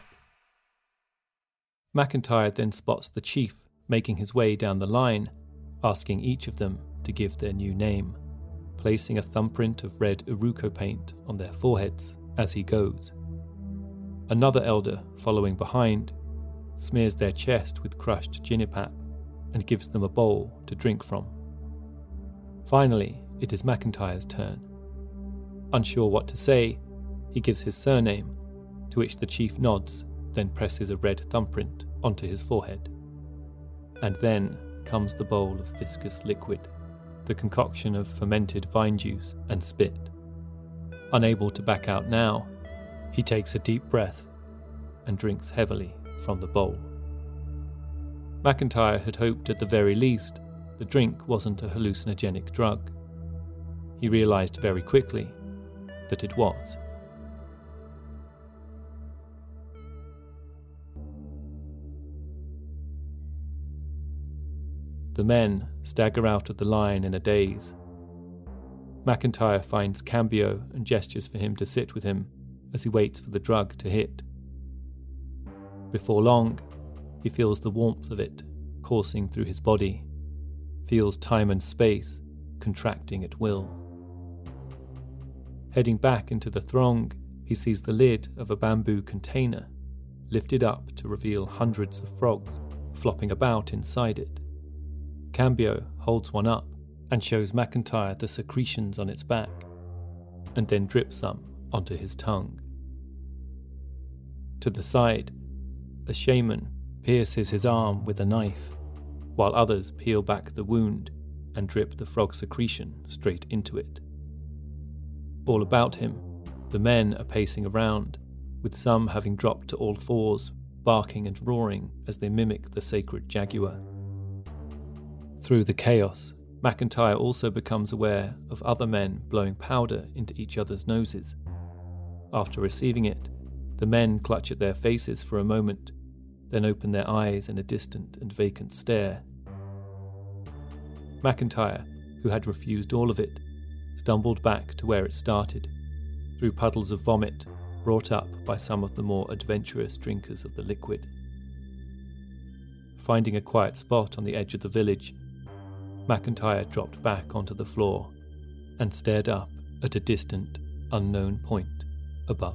McIntyre then spots the chief making his way down the line, asking each of them to give their new name, placing a thumbprint of red Iruko paint on their foreheads as he goes. Another elder, following behind, smears their chest with crushed Jinipap and gives them a bowl to drink from. Finally, it is McIntyre's turn. Unsure what to say, he gives his surname, to which the chief nods, then presses a red thumbprint onto his forehead. And then comes the bowl of viscous liquid, the concoction of fermented vine juice and spit. Unable to back out now, he takes a deep breath and drinks heavily from the bowl. McIntyre had hoped at the very least the drink wasn't a hallucinogenic drug. He realised very quickly that it was. The men stagger out of the line in a daze. McIntyre finds Cambio and gestures for him to sit with him as he waits for the drug to hit. Before long, he feels the warmth of it coursing through his body, feels time and space contracting at will. Heading back into the throng, he sees the lid of a bamboo container lifted up to reveal hundreds of frogs flopping about inside it. Cambio holds one up and shows McIntyre the secretions on its back, and then drips some onto his tongue. To the side, a shaman pierces his arm with a knife, while others peel back the wound and drip the frog secretion straight into it. All about him, the men are pacing around, with some having dropped to all fours, barking and roaring as they mimic the sacred jaguar. Through the chaos, McIntyre also becomes aware of other men blowing powder into each other's noses. After receiving it, the men clutch at their faces for a moment, then open their eyes in a distant and vacant stare. McIntyre, who had refused all of it, stumbled back to where it started, through puddles of vomit brought up by some of the more adventurous drinkers of the liquid. Finding a quiet spot on the edge of the village, McIntyre dropped back onto the floor and stared up at a distant, unknown point above.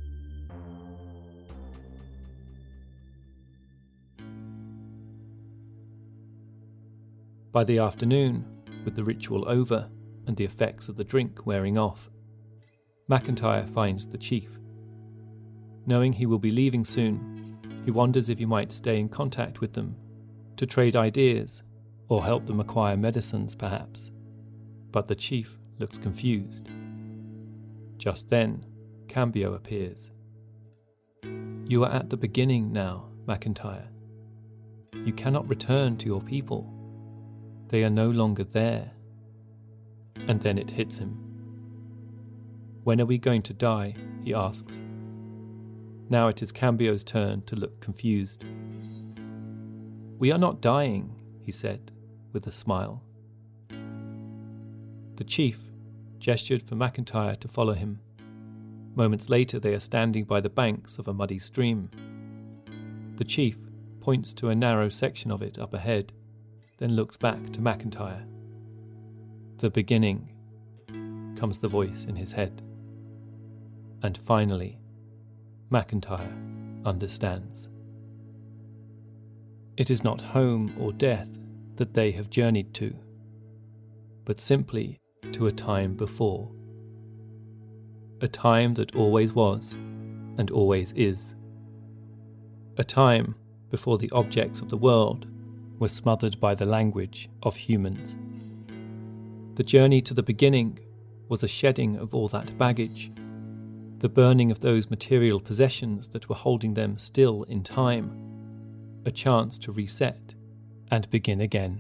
By the afternoon, with the ritual over and the effects of the drink wearing off, McIntyre finds the chief. Knowing he will be leaving soon, he wonders if he might stay in contact with them, to trade ideas, or help them acquire medicines perhaps. But the chief looks confused. Just then, Cambio appears. "You are at the beginning now, McIntyre. You cannot return to your people. They are no longer there." And then it hits him. "When are we going to die?" he asks. Now it is Cambio's turn to look confused. "We are not dying," he said, with a smile. The chief gestured for McIntyre to follow him. Moments later they are standing by the banks of a muddy stream. The chief points to a narrow section of it up ahead, then looks back to McIntyre. "The beginning," comes the voice in his head. And finally, McIntyre understands. It is not home or death that they have journeyed to, but simply to a time before. A time that always was and always is. A time before the objects of the world were smothered by the language of humans. The journey to the beginning was a shedding of all that baggage, the burning of those material possessions that were holding them still in time, a chance to reset and begin again.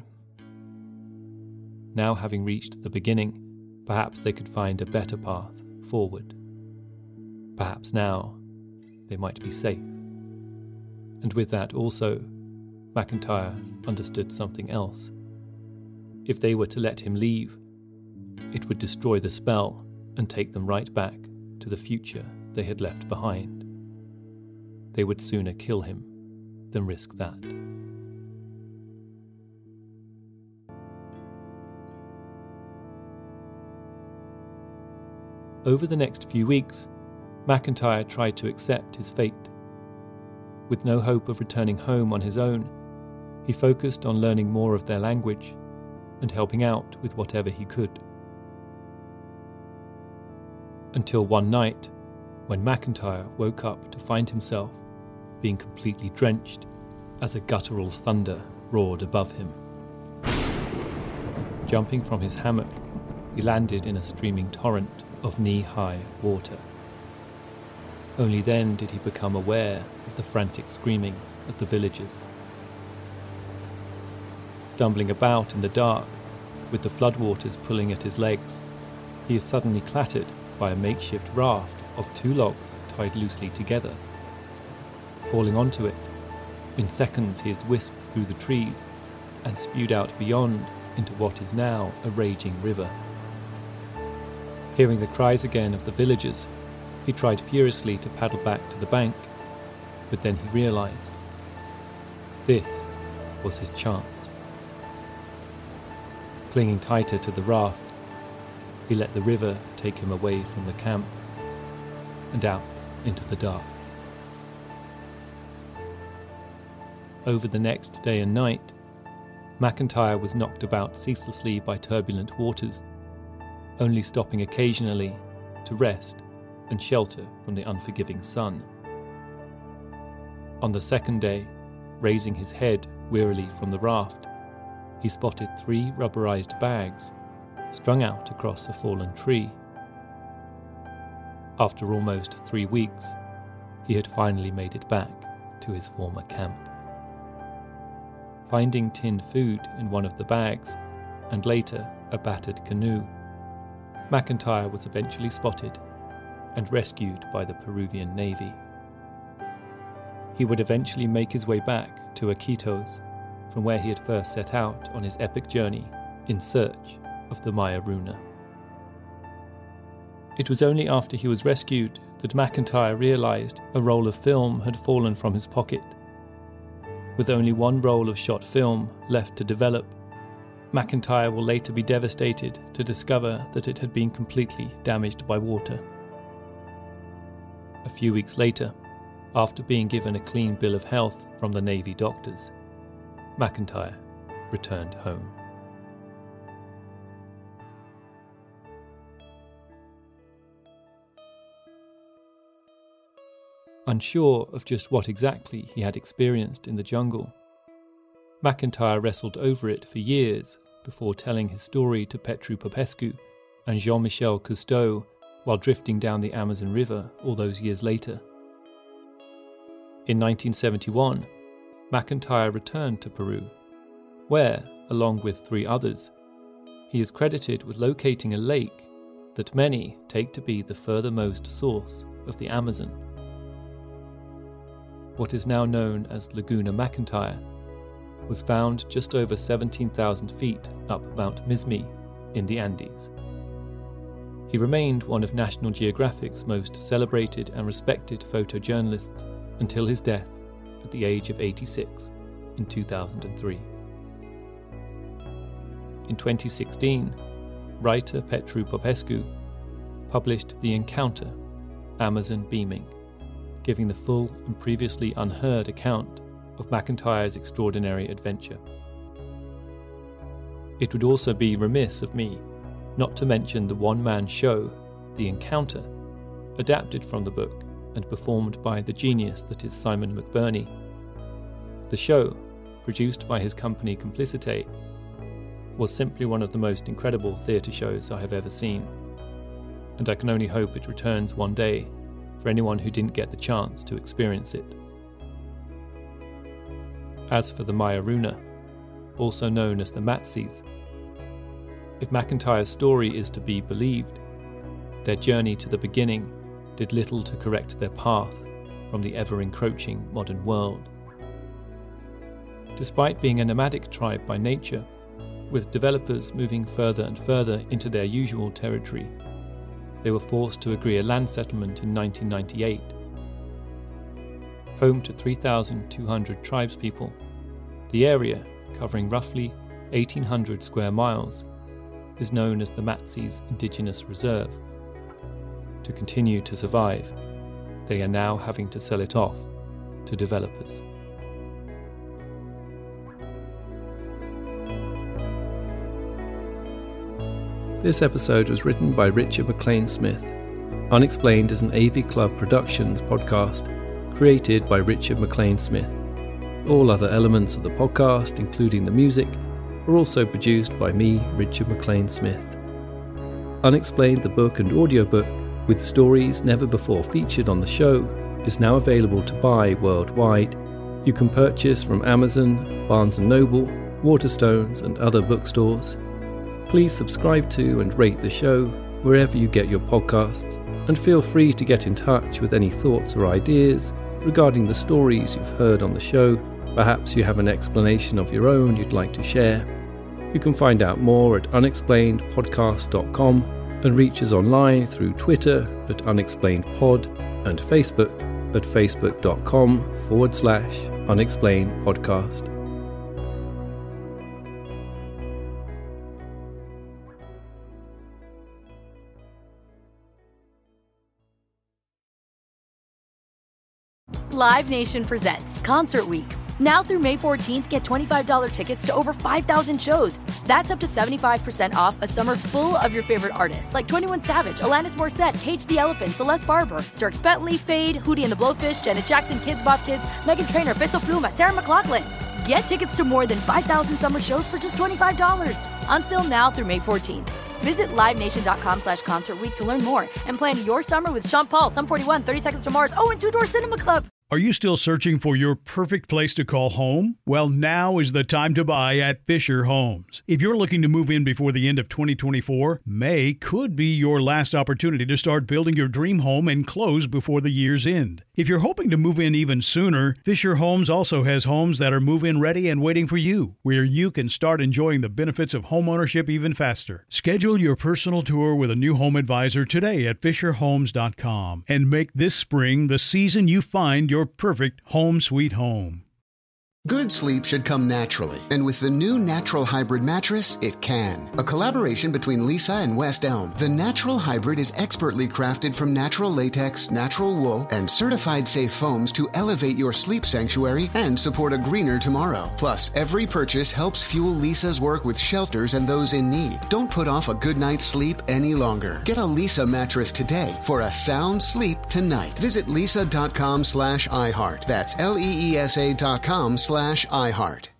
Now having reached the beginning, perhaps they could find a better path forward. Perhaps now they might be safe. And with that also, McIntyre understood something else. If they were to let him leave, it would destroy the spell and take them right back to the future they had left behind. They would sooner kill him than risk that. Over the next few weeks, McIntyre tried to accept his fate. With no hope of returning home on his own, he focused on learning more of their language and helping out with whatever he could. Until one night, when McIntyre woke up to find himself being completely drenched as a guttural thunder roared above him. Jumping from his hammock, he landed in a streaming torrent of knee-high water. Only then did he become aware of the frantic screaming of the villagers. Stumbling about in the dark, with the floodwaters pulling at his legs, he is suddenly clattered by a makeshift raft of two logs tied loosely together. Falling onto it, in seconds he is whisked through the trees and spewed out beyond into what is now a raging river. Hearing the cries again of the villagers, he tried furiously to paddle back to the bank, but then he realized this was his chance. Clinging tighter to the raft, he let the river take him away from the camp and out into the dark. Over the next day and night, McIntyre was knocked about ceaselessly by turbulent waters, only stopping occasionally to rest and shelter from the unforgiving sun. On the second day, raising his head wearily from the raft, he spotted three rubberized bags strung out across a fallen tree. After almost three weeks, he had finally made it back to his former camp. Finding tinned food in one of the bags, and later a battered canoe, McIntyre was eventually spotted and rescued by the Peruvian Navy. He would eventually make his way back to Iquitos, from where he had first set out on his epic journey in search of the Maya Runa. It was only after he was rescued that McIntyre realized a roll of film had fallen from his pocket. With only one roll of shot film left to develop, McIntyre will later be devastated to discover that it had been completely damaged by water. A few weeks later, after being given a clean bill of health from the Navy doctors, McIntyre returned home. Unsure of just what exactly he had experienced in the jungle, McIntyre wrestled over it for years before telling his story to Petru Popescu and Jean-Michel Cousteau while drifting down the Amazon River all those years later. In nineteen seventy-one, McIntyre returned to Peru, where, along with three others, he is credited with locating a lake that many take to be the furthermost source of the Amazon. What is now known as Laguna McIntyre was found just over seventeen thousand feet up Mount Mismi in the Andes. He remained one of National Geographic's most celebrated and respected photojournalists until his death at the age of eighty-six in two thousand three. In twenty sixteen, writer Petru Popescu published The Encounter, Amazon Beaming, giving the full and previously unheard account of McIntyre's extraordinary adventure. It would also be remiss of me not to mention the one-man show, The Encounter, adapted from the book and performed by the genius that is Simon McBurney. The show, produced by his company Complicite, was simply one of the most incredible theatre shows I have ever seen, and I can only hope it returns one day for anyone who didn't get the chance to experience it. As for the Maya-Runa, also known as the Matses, if McIntyre's story is to be believed, their journey to the beginning did little to correct their path from the ever-encroaching modern world. Despite being a nomadic tribe by nature, with developers moving further and further into their usual territory, they were forced to agree a land settlement in nineteen ninety-eight. Home to three thousand two hundred tribespeople, the area, covering roughly eighteen hundred square miles, is known as the Matses Indigenous Reserve. To continue to survive, they are now having to sell it off to developers. This episode was written by Richard McLean Smith. Unexplained is an A V Club Productions podcast created by Richard McLean Smith. All other elements of the podcast, including the music, are also produced by me, Richard McLean Smith. Unexplained, the book and audiobook, with stories never before featured on the show, is now available to buy worldwide. You can purchase from Amazon, Barnes and Noble, Waterstones, and other bookstores. Please subscribe to and rate the show wherever you get your podcasts, and feel free to get in touch with any thoughts or ideas regarding the stories you've heard on the show. Perhaps you have an explanation of your own you'd like to share. You can find out more at unexplained podcast dot com and reach us online through Twitter at unexplainedpod and Facebook at facebook.com forward slash unexplained podcast. Live Nation presents Concert Week. Now through May fourteenth, get twenty-five dollars tickets to over five thousand shows. That's up to seventy-five percent off a summer full of your favorite artists like twenty-one Savage, Alanis Morissette, Cage the Elephant, Celeste Barber, Dierks Bentley, Fade, Hootie and the Blowfish, Janet Jackson, Kids Bop Kids, Meghan Trainor, Peso Pluma, Sarah McLachlan. Get tickets to more than five thousand summer shows for just twenty-five dollars. Until now through May fourteenth. Visit livenation.com slash concert week to learn more and plan your summer with Sean Paul, Sum forty-one, thirty Seconds to Mars, oh, and Two Door Cinema Club. Are you still searching for your perfect place to call home? Well, now is the time to buy at Fisher Homes. If you're looking to move in before the end of twenty twenty-four, May could be your last opportunity to start building your dream home and close before the year's end. If you're hoping to move in even sooner, Fisher Homes also has homes that are move-in ready and waiting for you, where you can start enjoying the benefits of homeownership even faster. Schedule your personal tour with a new home advisor today at fisher homes dot com and make this spring the season you find your perfect home sweet home. Good sleep should come naturally, and with the new Natural Hybrid mattress, it can. A collaboration between Lisa and West Elm, the Natural Hybrid is expertly crafted from natural latex, natural wool, and certified safe foams to elevate your sleep sanctuary and support a greener tomorrow. Plus, every purchase helps fuel Lisa's work with shelters and those in need. Don't put off a good night's sleep any longer. Get a Lisa mattress today for a sound sleep tonight. Visit lisa.com slash iHeart. That's L E E S A dot com slash iHeart.